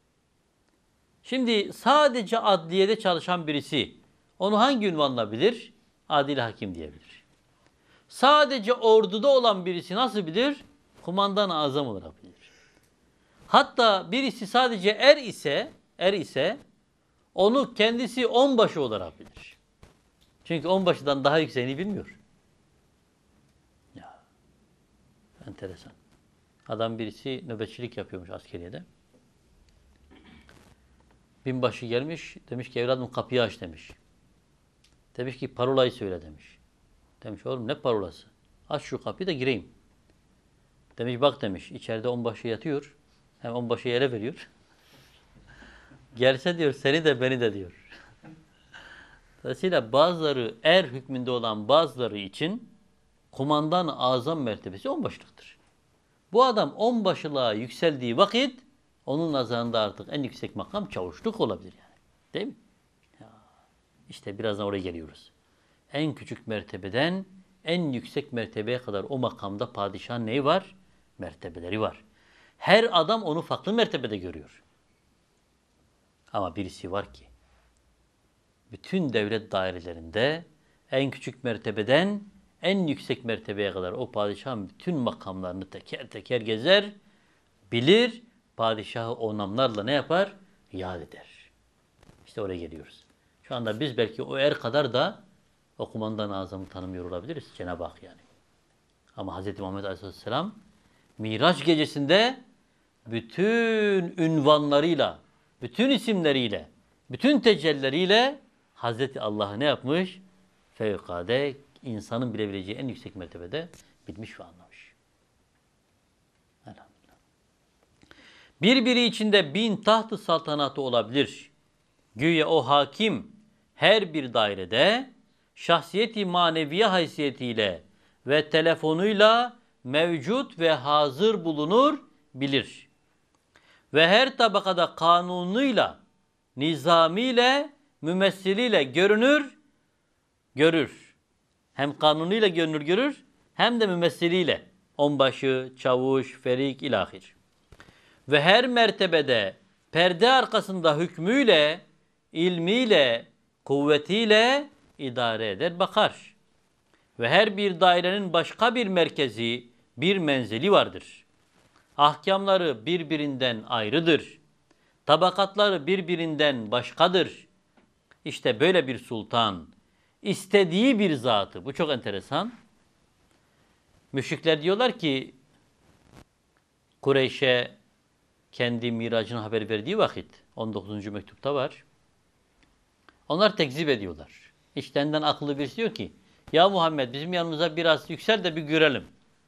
Şimdi sadece adliyede çalışan birisi onu hangi ünvanla bilir? Adil hakim diyebilir. Sadece orduda olan birisi nasıl bilir? Kumandan-ı azam olarak bilir. Hatta birisi sadece er ise onu kendisi onbaşı olarak bilir. Çünkü onbaşıdan daha yükseğini bilmiyor. Ya, enteresan. Adam birisi nöbetçilik yapıyormuş askeriyede. Binbaşı gelmiş, demiş ki evladım kapıyı aç demiş. Demiş ki parolayı söyle demiş. Demiş oğlum ne parolası? Aç şu kapıyı da gireyim. Demiş bak demiş içeride onbaşı yatıyor. Hem onbaşıyı ele veriyor. Gelse diyor seni de beni de diyor. Dolayısıyla bazıları er hükmünde olan bazıları için kumandan-ı azam mertebesi onbaşılıktır. Bu adam onbaşılığa yükseldiği vakit onun nazarında artık en yüksek makam çavuşluk olabilir yani. Değil mi? Ya, işte birazdan oraya geliyoruz. En küçük mertebeden en yüksek mertebeye kadar o makamda padişahın neyi var? Mertebeleri var. Her adam onu farklı mertebede görüyor. Ama birisi var ki bütün devlet dairelerinde en küçük mertebeden en yüksek mertebeye kadar o padişahın bütün makamlarını teker teker gezer, bilir, padişahı o namlarla ne yapar? Yad eder. İşte oraya geliyoruz. Şu anda biz belki o er kadar da o kumandan-ı azamı tanımıyor olabiliriz. Cenab-ı Hak yani. Ama Hz. Muhammed Aleyhisselam Miraç gecesinde bütün ünvanlarıyla, bütün isimleriyle, bütün tecellileriyle Hazreti Allah'ı ne yapmış? Fevkade insanın bilebileceği en yüksek mertebede bilmiş ve anlamış. Elhamdülillah. Birbiri içinde 1000 taht-ı saltanatı olabilir. Güya o hakim her bir dairede şahsiyeti maneviye haysiyetiyle ve telefonuyla mevcut ve hazır bulunur, bilir. Ve her tabakada kanunuyla, nizamiyle, mümessiliyle görür. Hem kanunuyla görür, hem de mümessiliyle. Onbaşı, çavuş, ferik, ilahir. Ve her mertebede perde arkasında hükmüyle, ilmiyle, kuvvetiyle idare eder, bakar. Ve her bir dairenin başka bir merkezi, bir menzili vardır. Ahkamları birbirinden ayrıdır. Tabakatları birbirinden başkadır. İşte böyle bir sultan, istediği bir zatı, bu çok enteresan. Müşrikler diyorlar ki, Kureyş'e kendi miracını haber verdiği vakit, 19. mektupta var. Onlar tekzip ediyorlar. İçlerinden akıllı birisi diyor ki, ya Muhammed bizim yanımıza biraz yüksel de bir görelim.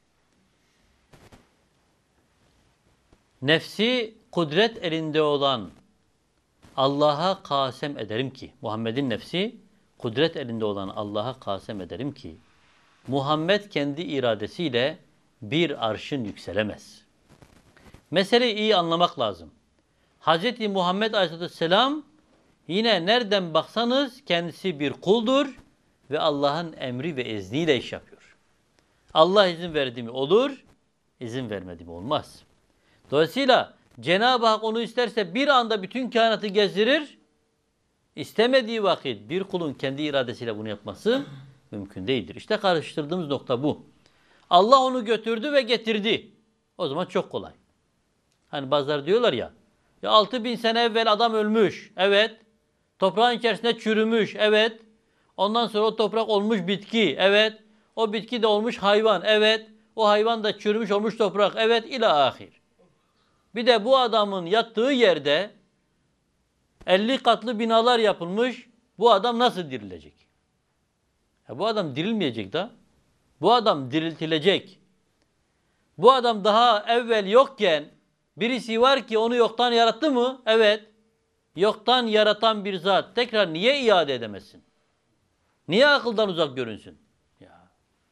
Nefsi kudret elinde olan Allah'a kasem ederim ki, Muhammed'in nefsi kudret elinde olan Allah'a kasem ederim ki, Muhammed kendi iradesiyle bir arşın yükselemez. Meseleyi iyi anlamak lazım. Hz. Muhammed Aleyhisselam yine nereden baksanız kendisi bir kuldur ve Allah'ın emri ve izniyle iş yapıyor. Allah izin verdi mi olur, izin vermedi mi olmaz. Dolayısıyla Cenab-ı Hak onu isterse bir anda bütün kainatı gezdirir, istemediği vakit bir kulun kendi iradesiyle bunu yapması mümkün değildir. İşte karıştırdığımız nokta bu. Allah onu götürdü ve getirdi. O zaman çok kolay. Hani bazıları diyorlar ya 6000 sene evvel adam ölmüş. Evet. Toprağın içerisinde çürümüş. Evet. Ondan sonra o toprak olmuş bitki. Evet. O bitki de olmuş hayvan. Evet. O hayvan da çürümüş olmuş toprak. Evet. İlâ ahir. Bir de bu adamın yattığı yerde 50 katlı binalar yapılmış. Bu adam nasıl dirilecek? Ya bu adam dirilmeyecek da. Bu adam diriltilecek. Bu adam daha evvel yokken birisi var ki onu yoktan yarattı mı? Evet. Yoktan yaratan bir zat tekrar niye iade edemezsin? Niye akıldan uzak görünsün? Ya.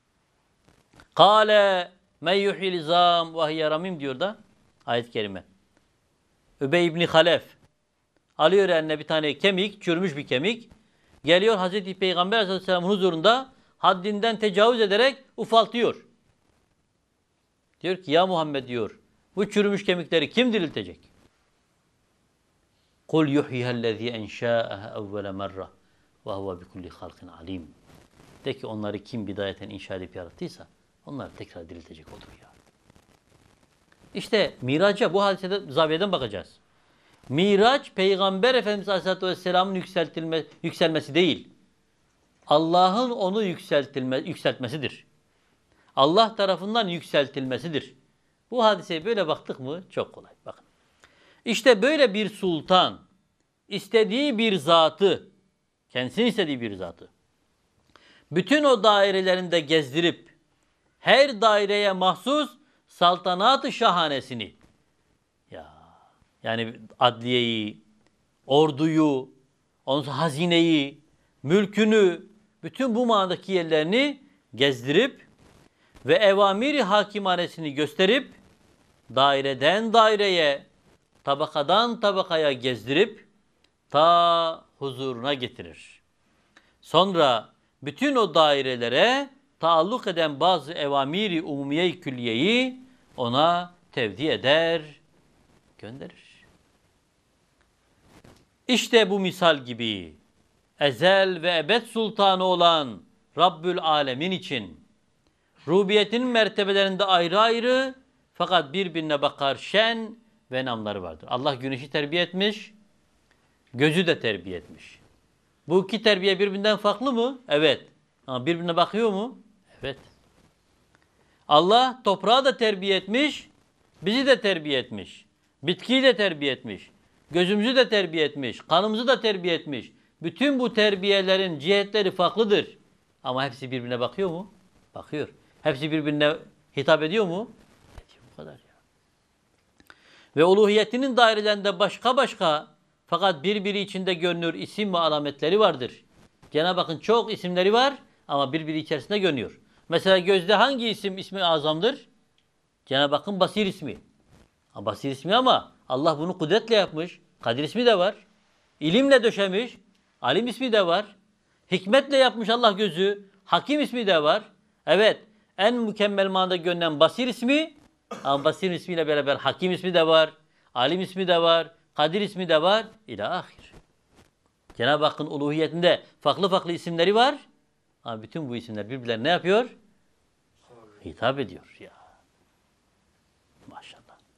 Kâle men yuhyil izâm ve hiye ramîm diyor da ayet-i kerime. Übey ibn Halef alıyor eline bir tane kemik, çürümüş bir kemik. Geliyor Hazreti Peygamber Aleyhisselam'ın huzurunda haddinden tecavüz ederek ufaltıyor. Diyor ki ya Muhammed diyor bu çürümüş kemikleri kim diriltecek? Kul yuhyihellezî enşâehe evvele merre ve huve bikulli halkin alim. De ki onları kim bidayeten inşa edip yarattıysa onları tekrar diriltecek odur ya. İşte miraca bu hadisede zaviyeden bakacağız. Miraç Peygamber Efendimiz Aleyhisselatü Vesselam'ın yükselmesi değil. Allah'ın onu yükseltmesidir. Allah tarafından yükseltilmesidir. Bu hadiseye böyle baktık mı çok kolay. Bakın. İşte böyle bir sultan istediği bir zatı, kendisinin istediği bir zatı bütün o dairelerinde gezdirip her daireye mahsus saltanat-ı şahanesini yani adliyeyi, orduyu, hazineyi, mülkünü, bütün bu manadaki yerlerini gezdirip ve evamiri hakimanesini gösterip daireden daireye, tabakadan tabakaya gezdirip ta huzuruna getirir. Sonra bütün o dairelere taalluk eden bazı evamiri umumiye-i külliyeyi ona tevdi eder, gönderir. İşte bu misal gibi ezel ve ebed sultanı olan Rabbül Alemin için rububiyetinin mertebelerinde ayrı ayrı fakat birbirine bakar şen ve namları vardır. Allah güneşi terbiye etmiş, gözü de terbiye etmiş. Bu iki terbiye birbirinden farklı mı? Evet. Ama birbirine bakıyor mu? Evet. Allah toprağı da terbiye etmiş, bizi de terbiye etmiş. Bitkiyi de terbiye etmiş. Gözümüzü de terbiye etmiş. Kanımızı da terbiye etmiş. Bütün bu terbiyelerin cihetleri farklıdır. Ama hepsi birbirine bakıyor mu? Bakıyor. Hepsi birbirine hitap ediyor mu? Ediyor. Bu kadar ya. Ve uluhiyetinin dairelerinde başka başka fakat birbiri içinde görünür isim ve alametleri vardır. Cenab-ı Hakk'ın çok isimleri var ama birbiri içerisinde görünüyor. Mesela gözde hangi isim ismi azamdır? Cenab-ı Hakk'ın Basir ismi. Basir ismi ama Allah bunu kudretle yapmış. Kadir ismi de var. İlimle döşemiş. Alim ismi de var. Hikmetle yapmış Allah gözü. Hakim ismi de var. Evet. En mükemmel manada görünen Basir ismi. Ama Basir ismiyle beraber Hakim ismi de var. Alim ismi de var. Kadir ismi de var. İlâ ahir. Cenab-ı Hakk'ın uluhiyetinde farklı farklı isimleri var. Ama bütün bu isimler birbirlerine ne yapıyor? Hitap ediyor ya. Maşallah.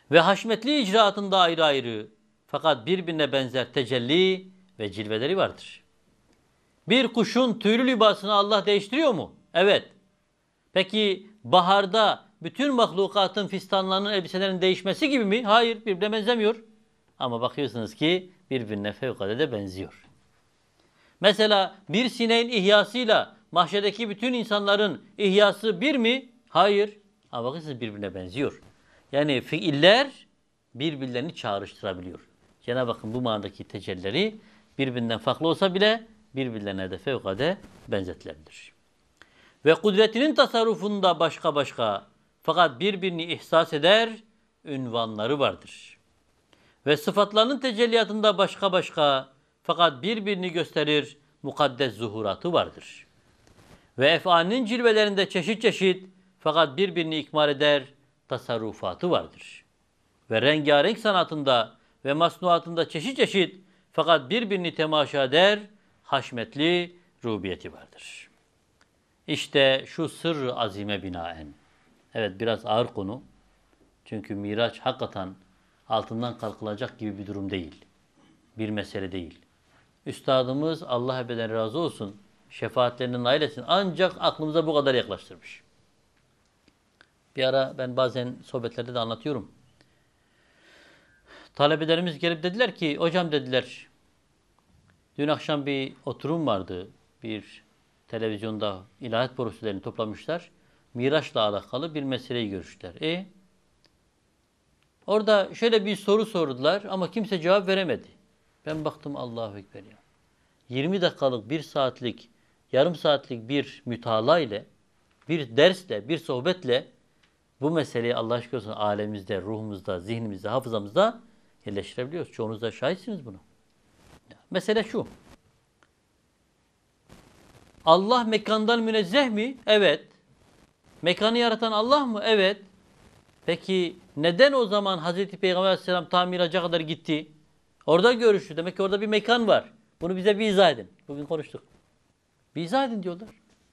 Ve haşmetli icraatında ayrı ayrı fakat birbirine benzer tecelli ve cilveleri vardır. Bir kuşun tüylü libasını Allah değiştiriyor mu? Evet. Peki baharda bütün mahlukatın fistanlarının elbiselerinin değişmesi gibi mi? Hayır, birbirine benzemiyor. Ama bakıyorsunuz ki birbirine fevkalade benziyor. Mesela bir sineğin ihyasıyla mahşerdeki bütün insanların ihyası bir mi? Hayır. Ama bakıyorsunuz birbirine benziyor. Yani fiiller birbirlerini çağrıştırabiliyor. Cenab-ı Hakk'ın bu manadaki tecellileri birbirinden farklı olsa bile birbirlerine de fevkalade benzetilebilir. Ve kudretinin tasarrufunda başka başka fakat birbirini ihsas eder ünvanları vardır. Ve sıfatlarının tecelliyatında başka başka fakat birbirini gösterir mukaddes zuhuratı vardır. Ve ef'alinin cilvelerinde çeşit çeşit fakat birbirini ikmal eder tasarrufatı vardır. Ve rengarenk sanatında ve masnuatında çeşit çeşit fakat birbirini temaşa eder haşmetli rubiyeti vardır. İşte şu sırrı azime binaen. Evet biraz ağır konu. Çünkü Miraç hakikaten altından kalkılacak gibi bir durum değil. Bir mesele değil. Üstadımız Allah ebeden razı olsun. Şefaatlerine nail etsin. Ancak aklımıza bu kadar yaklaştırmış. Bir ara ben bazen sohbetlerde de anlatıyorum. Talebelerimiz gelip dediler ki, hocam dediler, dün akşam bir oturum vardı. Bir televizyonda ilahiyat profesörlerini toplamışlar. Miraç'la alakalı bir meseleyi görüştüler. Orada şöyle bir soru sordular ama kimse cevap veremedi. Ben baktım Allahu Ekber ya. 20 dakikalık, 1 saatlik, yarım saatlik bir mütalaa ile, bir dersle, bir sohbetle bu meseleyi Allah aşkına olsun alemimizde, ruhumuzda, zihnimizde, hafızamızda yerleştirebiliyoruz. Çoğunuz da şahitsiniz buna. Mesele şu. Allah mekandan münezzeh mi? Evet. Mekanı yaratan Allah mı? Evet. Peki neden o zaman Hazreti Peygamber Aleyhisselam ta Miraç'a kadar gitti? Orada görüştü. Demek ki orada bir mekan var. Bunu bize bir izah edin. Bugün konuştuk. Bir izah edin diyorlar.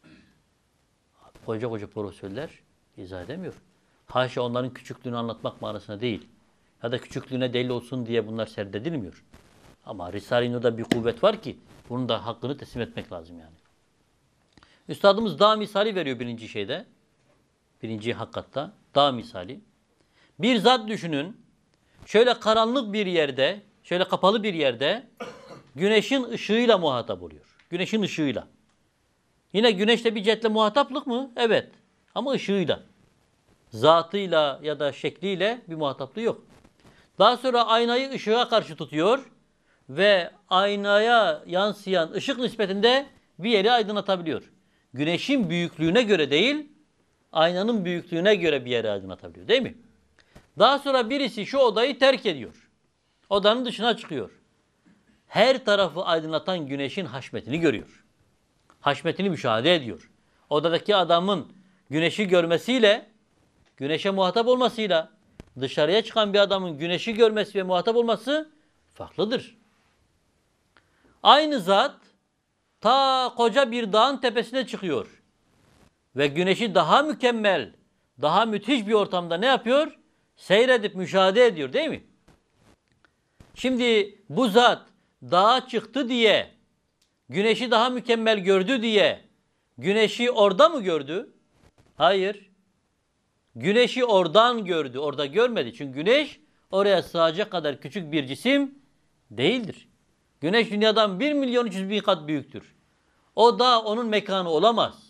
Koca koca profesörler izah edemiyor. Haşa onların küçüklüğünü anlatmak manasına değil. Ya da küçüklüğüne delil olsun diye bunlar serdedilmiyor. Ama Risale-i Nur'da bir kuvvet var ki bunun da hakkını teslim etmek lazım yani. Üstadımız dağ misali veriyor birinci şeyde. Birinci hakikatta. Dağ misali. Bir zat düşünün. Şöyle karanlık bir yerde, şöyle kapalı bir yerde güneşin ışığıyla muhatap oluyor. Güneşin ışığıyla. Yine güneşle bir cihetle muhataplık mı? Evet. Ama ışığıyla. Zatıyla ya da şekliyle bir muhataplığı yok. Daha sonra aynayı ışığa karşı tutuyor ve aynaya yansıyan ışık nispetinde bir yeri aydınlatabiliyor. Güneşin büyüklüğüne göre değil, aynanın büyüklüğüne göre bir yeri aydınlatabiliyor değil mi? Daha sonra birisi şu odayı terk ediyor. Odanın dışına çıkıyor. Her tarafı aydınlatan güneşin haşmetini görüyor. Haşmetini müşahede ediyor. Odadaki adamın güneşi görmesiyle, güneşe muhatap olmasıyla dışarıya çıkan bir adamın güneşi görmesi ve muhatap olması farklıdır. Aynı zat ta koca bir dağın tepesine çıkıyor. Ve güneşi daha mükemmel, daha müthiş bir ortamda ne yapıyor? Seyredip müşahede ediyor değil mi? Şimdi bu zat dağa çıktı diye, güneşi daha mükemmel gördü diye, güneşi orada mı gördü? Hayır. Güneşi oradan gördü, orada görmedi. Çünkü güneş oraya sığacak kadar küçük bir cisim değildir. Güneş dünyadan 1.300.000 kat büyüktür. O da onun mekanı olamaz.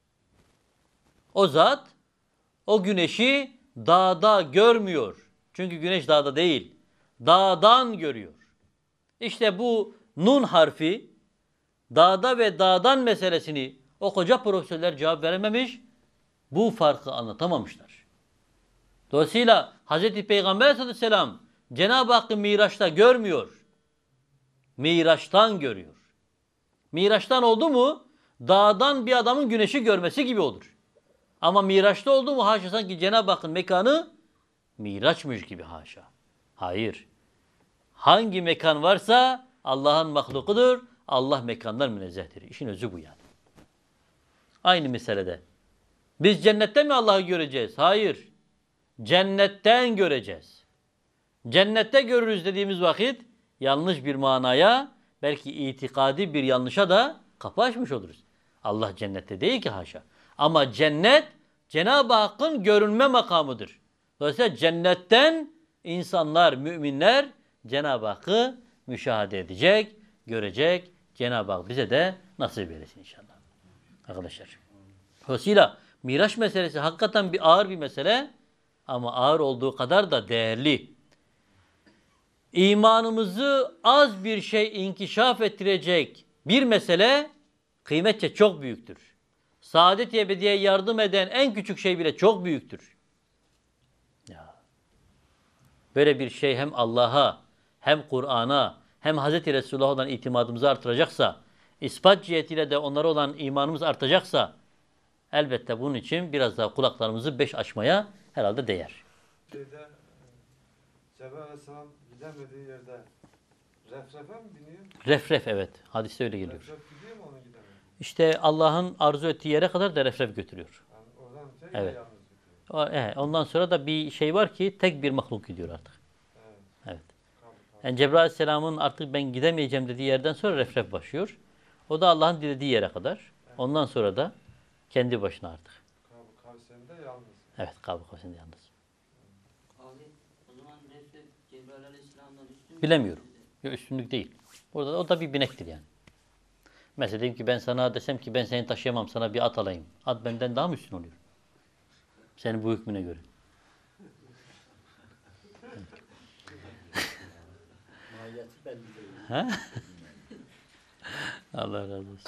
O zat o güneşi dağda görmüyor. Çünkü güneş dağda değil. Dağdan görüyor. İşte bu nun harfi dağda ve dağdan meselesini o koca profesörler cevap verememiş. Bu farkı anlatamamışlar. Dolayısıyla Hz. Peygamber Aleyhisselam Cenab-ı Hakk'ı Miraç'ta görmüyor. Miraç'tan görüyor. Miraç'tan oldu mu dağdan bir adamın güneşi görmesi gibi olur. Ama Miraç'ta oldu mu haşa sanki Cenab-ı Hakk'ın mekanı Miraç'mış gibi haşa. Hayır. Hangi mekan varsa Allah'ın mahlukudur. Allah mekandan münezzehtir. İşin özü bu yani. Aynı meselede. Biz cennette mi Allah'ı göreceğiz? Hayır. Cennetten göreceğiz. Cennette görürüz dediğimiz vakit yanlış bir manaya, belki itikadi bir yanlışa da kapı açmış oluruz. Allah cennette değil ki haşa. Ama cennet Cenab-ı Hakk'ın görünme makamıdır. Dolayısıyla cennetten insanlar, müminler Cenab-ı Hakk'ı müşahede edecek, görecek. Cenab-ı Hak bize de nasip eylesin inşallah. Arkadaşlar. Dolayısıyla Miraç meselesi hakikaten ağır bir mesele ama ağır olduğu kadar da değerli. İmanımızı az bir şey inkişaf ettirecek bir mesele kıymetçe çok büyüktür. Saadet-i ebediye yardım eden en küçük şey bile çok büyüktür. Ya. Böyle bir şey hem Allah'a hem Kur'an'a hem Hz. Resulullah'a olan itimadımızı artıracaksa, ispat cihetiyle de onlara olan imanımız artacaksa elbette bunun için biraz daha kulaklarımızı beş açmaya herhalde değer. Cebrail Aleyhisselam gidemediği yerde refrefe mi biniyor? Refref evet. Hadiste öyle geliyor. Refref gidiyor mu onun gidemediği? İşte Allah'ın arzu ettiği yere kadar da refref götürüyor. Yani oradan öte Evet. yalnız gidiyor. Ondan sonra da bir şey var ki tek bir mahluk gidiyor artık. Evet. Evet. Tabii. Yani Cebrail Aleyhisselam'ın artık ben gidemeyeceğim dediği yerden sonra refref başlıyor. O da Allah'ın dilediği yere kadar. Ondan sonra da kendi başına artık. Kavsende yalnız. Evet, Kâb-ı Kavs'inde yalnız. Abi o zaman refre Cebrail Aleyhisselam'dan üstün mü? Bilemiyorum. Yok, üstünlük değil. Orada o da bir binektir yani. Mesela diyeyim ki ben sana desem ki ben seni taşıyamam, sana bir at alayım. At benden daha mı üstün oluyor? Senin bu hükmüne göre. Mahiyeti belli değil. Ha? Allah razı olsun.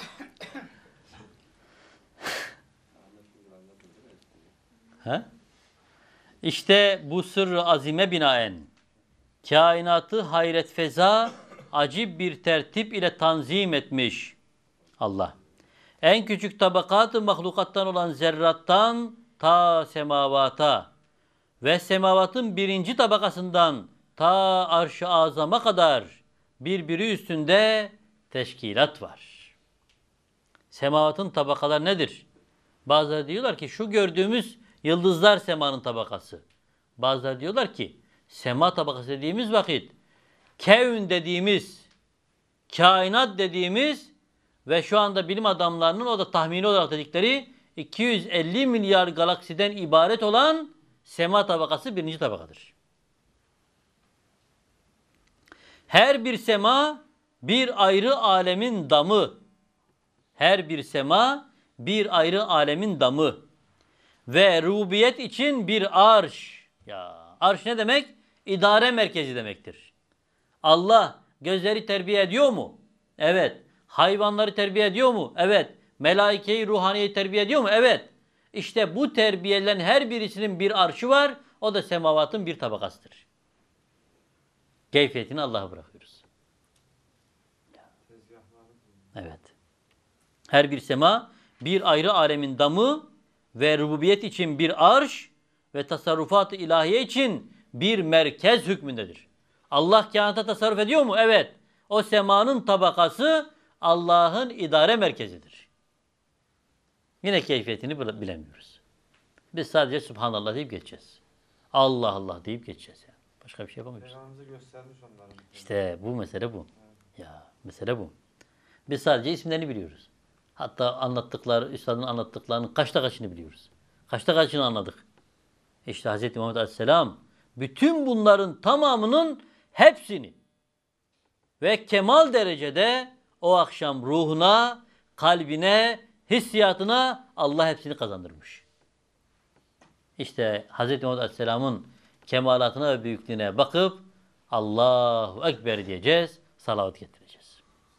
Ha? İşte bu sırrı azime binaen kainatı hayret feza acib bir tertip ile tanzim etmiş Allah. En küçük tabakat-ı mahlukattan olan zerrattan ta semavata ve semavatın birinci tabakasından ta arş-ı azama kadar birbiri üstünde teşkilat var. Semavatın tabakaları nedir? Bazıları diyorlar ki şu gördüğümüz yıldızlar semanın tabakası. Bazıları diyorlar ki sema tabakası dediğimiz vakit kevn dediğimiz, kainat dediğimiz ve şu anda bilim adamlarının o da tahmini olarak dedikleri 250 milyar galaksiden ibaret olan sema tabakası birinci tabakadır. Her bir sema bir ayrı alemin damı. Her bir sema bir ayrı alemin damı. Ve rububiyet için bir arş. Ya arş ne demek? İdare merkezi demektir. Allah gözleri terbiye ediyor mu? Evet. Hayvanları terbiye ediyor mu? Evet. Melaikeyi, ruhaniyi terbiye ediyor mu? Evet. İşte bu terbiyelerin her birisinin bir arşı var. O da semavatın bir tabakasıdır. Keyfiyetini Allah'a bırakıyoruz. Evet. Her bir sema bir ayrı alemin damı ve rububiyet için bir arş ve tasarrufat-ı ilahiye için bir merkez hükmündedir. Allah kainata tasarruf ediyor mu? Evet. O semanın tabakası Allah'ın idare merkezidir. Yine keyfiyetini bilemiyoruz. Biz sadece Subhanallah deyip geçeceğiz. Allah Allah deyip geçeceğiz. Yani. Başka bir şey yapamıyoruz. Peygamberimize göstermiş onların. İşte bu mesele bu. Ya mesele bu. Biz sadece isimlerini biliyoruz. Hatta anlattıkları, üstadın anlattıklarının kaçta kaçını biliyoruz. Kaçta kaçını anladık. İşte Hz. Muhammed Aleyhisselam bütün bunların tamamının hepsini ve kemal derecede o akşam ruhuna, kalbine, hissiyatına Allah hepsini kazandırmış. İşte Hz. Muhammed Aleyhisselam'ın kemalatına ve büyüklüğüne bakıp Allahu Ekber diyeceğiz, salavat getireceğiz.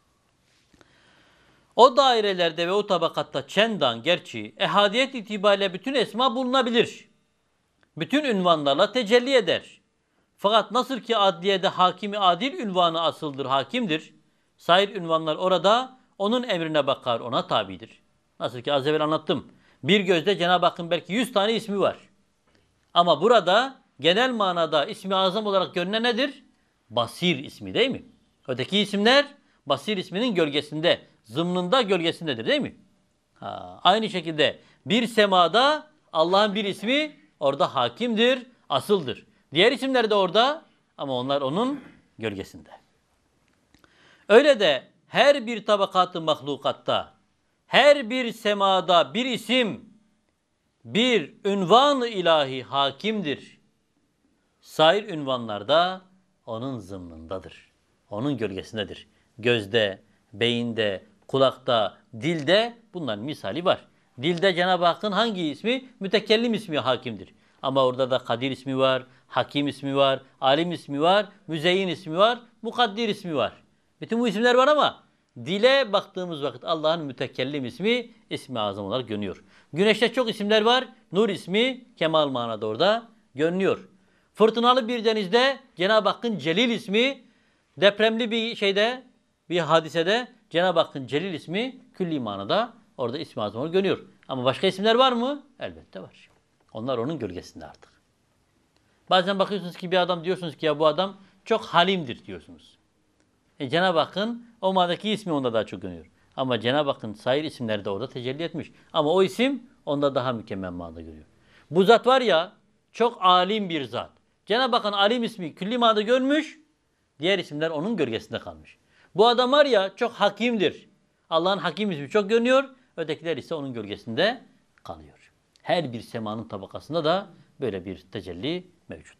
O dairelerde ve o tabakatta çendan gerçi ehadiyet itibariyle bütün esma bulunabilir. Bütün ünvanlarla tecelli eder. Fakat nasıl ki adliyede hakimi adil ünvanı asıldır, hakimdir. Sair ünvanlar orada onun emrine bakar, ona tabidir. Nasıl ki az evvel anlattım. Bir gözde Cenab-ı Hakk'ın belki 100 tane ismi var. Ama burada genel manada ismi azam olarak görünen nedir? Basir ismi değil mi? Öteki isimler Basir isminin gölgesinde, zımnında gölgesindedir değil mi? Aynı şekilde bir semada Allah'ın bir ismi orada hakimdir, asıldır. Diğer isimler de orada ama onlar onun gölgesinde. Öyle de her bir tabakatı mahlukatta, her bir semada bir isim, bir ünvan-ı ilahi hakimdir. Sair ünvanlarda onun zımnındadır. Onun gölgesindedir. Gözde, beyinde, kulakta, dilde bunların misali var. Dilde Cenab-ı Hakk'ın hangi ismi? Mütekellim ismi hakimdir. Ama orada da Kadir ismi var, Hakim ismi var, Alim ismi var, Müzeyyin ismi var, Mukaddir ismi var. Bütün bu isimler var ama dile baktığımız vakit Allah'ın mütekellim ismi, ismi azam olarak görünüyor. Güneşte çok isimler var. Nur ismi kemal manada orada görünüyor. Fırtınalı bir denizde Cenab-ı Hakk'ın Celil ismi, depremli bir şeyde, bir hadisede Cenab-ı Hakk'ın Celil ismi külli manada orada ismi azam olarak görünüyor. Ama başka isimler var mı? Elbette var. Onlar onun gölgesinde artık. Bazen bakıyorsunuz ki bir adam diyorsunuz ki ya bu adam çok halimdir diyorsunuz. Cenab-ı Hakk'ın o manadaki ismi onda daha çok görünüyor. Ama Cenab-ı Hakk'ın sair isimleri de orada tecelli etmiş. Ama o isim onda daha mükemmel manada görüyor. Bu zat var ya çok alim bir zat. Cenab-ı Hakk'ın alim ismi külli manada görmüş. Diğer isimler onun gölgesinde kalmış. Bu adam var ya çok hakimdir. Allah'ın hakim ismi çok görünüyor. Ötekiler ise onun gölgesinde kalıyor. Her bir semanın tabakasında da böyle bir tecelli mevcut.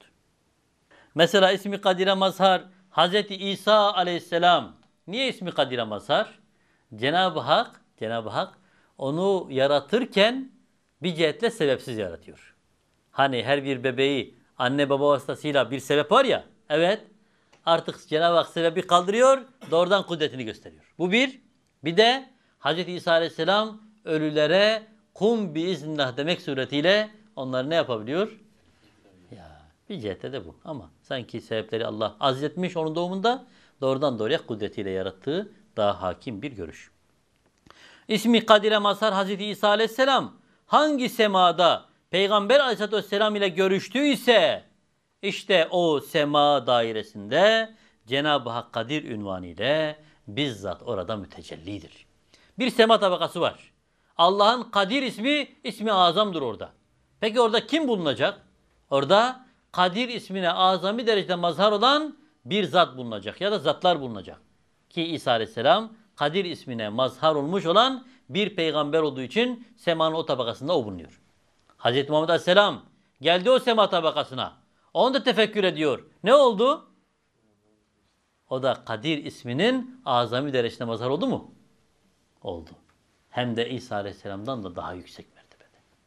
Mesela ismi Kadir'e mazhar Hazreti İsa aleyhisselam. Niye ismi Kadir'e mazhar? Cenab-ı Hak onu yaratırken bir cihetle sebepsiz yaratıyor. Hani her bir bebeği anne baba vasıtasıyla bir sebep var ya. Evet. Artık Cenab-ı Hak sebebi kaldırıyor. Doğrudan kudretini gösteriyor. Bu bir. Bir de Hazreti İsa aleyhisselam ölülere kum biiznillah demek suretiyle onları ne yapabiliyor? Ya bir cihette de bu. Ama sanki sebepleri Allah aziz etmiş onun doğumunda doğrudan doğruya kudretiyle yarattığı daha hakim bir görüş. İsmi Kadir'e mazhar Hazreti İsa aleyhisselam hangi semada Peygamber aleyhisselatü vesselam ile görüştüyse işte o sema dairesinde Cenab-ı Hak Kadir ünvanı ile bizzat orada mütecellidir. Bir sema tabakası var. Allah'ın Kadir ismi azamdır orada. Peki orada kim bulunacak? Orada Kadir ismine azami derecede mazhar olan bir zat bulunacak ya da zatlar bulunacak. Ki İsa aleyhisselam Kadir ismine mazhar olmuş olan bir peygamber olduğu için semanın o tabakasında o bulunuyor. Hazreti Muhammed aleyhisselam geldi o sema tabakasına. Onu da tefekkür ediyor. Ne oldu? O da Kadir isminin azami derecede mazhar oldu mu? Oldu. Hem de İsa aleyhisselamdan da daha yüksek mertebede.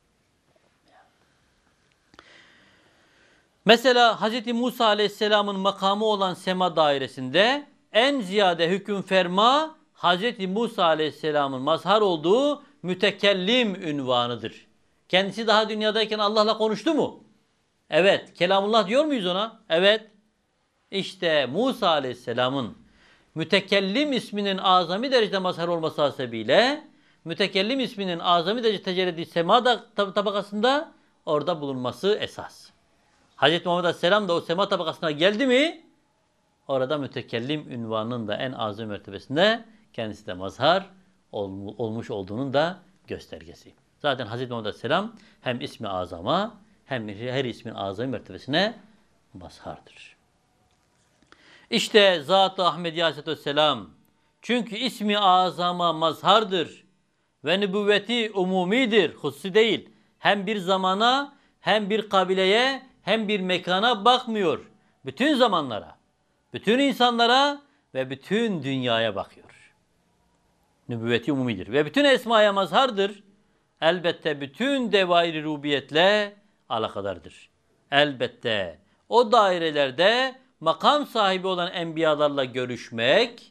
Mesela Hz. Musa aleyhisselamın makamı olan sema dairesinde en ziyade hüküm ferma Hz. Musa aleyhisselamın mazhar olduğu mütekellim ünvanıdır. Kendisi daha dünyadayken Allah'la konuştu mu? Evet. Kelamullah diyor muyuz ona? Evet. İşte Musa aleyhisselamın mütekellim isminin azami derecede mazhar olması hasebiyle mütekellim isminin azami derece tecelli ettiği sema tabakasında orada bulunması esas. Hz. Muhammed Aleyhisselam da o sema tabakasına geldi mi orada mütekellim ünvanının da en azami mertebesinde kendisi de mazhar olmuş olduğunun da göstergesi. Zaten Hz. Muhammed Aleyhisselam hem ismi azama hem her ismin azami mertebesine mazhardır. İşte Zat-ı Ahmedi Aleyhisselam çünkü ismi azama mazhardır ve nübüvveti umumidir, hususi değil. Hem bir zamana hem bir kabileye hem bir mekana bakmıyor. Bütün zamanlara, bütün insanlara ve bütün dünyaya bakıyor. Nübüvveti umumidir ve bütün esmaya mazhardır. Elbette bütün devairi rubiyetle alakadardır. Elbette o dairelerde makam sahibi olan enbiyalarla görüşmek,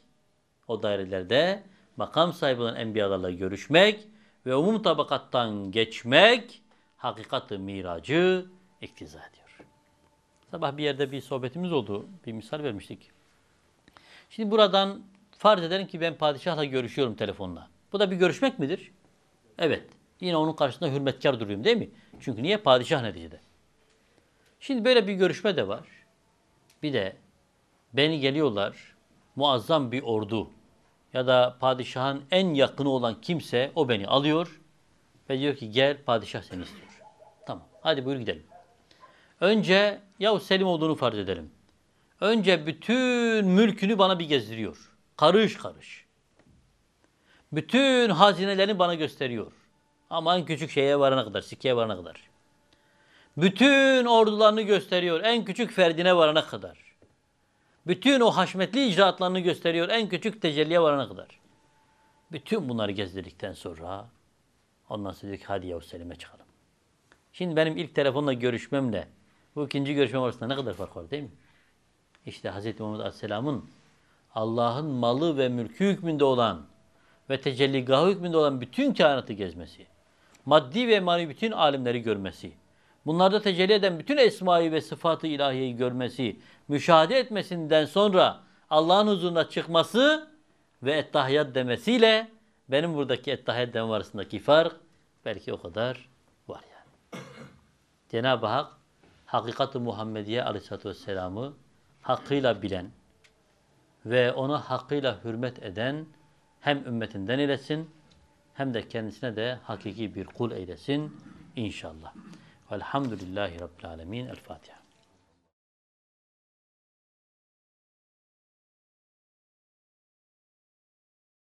ve umum tabakattan geçmek hakikat-ı miracı iktiza ediyor. Sabah bir yerde bir sohbetimiz oldu. Bir misal vermiştik. Şimdi buradan farz edelim ki ben padişahla görüşüyorum telefonla. Bu da bir görüşmek midir? Evet. Yine onun karşısında hürmetkar duruyorum değil mi? Çünkü niye? Padişah neticede. Şimdi böyle bir görüşme de var. Bir de beni geliyorlar, muazzam bir ordu ya da padişahın en yakını olan kimse o beni alıyor ve diyor ki gel padişah seni istiyor. Tamam hadi buyur gidelim. Önce Selim olduğunu farz edelim. Önce bütün mülkünü bana bir gezdiriyor. Karış karış. Bütün hazinelerini bana gösteriyor. Ama en küçük şeye varana kadar, sikkeye varana kadar. Bütün ordularını gösteriyor, en küçük ferdine varana kadar. Bütün o haşmetli icraatlarını gösteriyor, en küçük tecelliye varana kadar. Bütün bunları gezdirdikten sonra ondan sonra diyor ki hadi Yavuz Selim'e çıkalım. Şimdi benim ilk telefonla görüşmemle bu ikinci görüşmem arasında ne kadar fark var değil mi? İşte Hz. Muhammed Aleyhisselam'ın Allah'ın malı ve mülkü hükmünde olan ve tecelligahı hükmünde olan bütün kainatı gezmesi, maddi ve manevi bütün alemleri görmesi, bunlarda tecelli eden bütün esmayı ve sıfatı ilahiyeyi görmesi, müşahede etmesinden sonra Allah'ın huzuruna çıkması ve ettehiyyat demesiyle benim buradaki ettehiyyat demem arasındaki fark belki o kadar var yani. Cenab-ı Hak Hakikat-ı Muhammediye Aleyhisselatü Vesselam'ı hakkıyla bilen ve ona hakkıyla hürmet eden hem ümmetinden eylesin hem de kendisine de hakiki bir kul eylesin inşallah. Velhamdülillahi Rabbil Alemin. El Fatiha.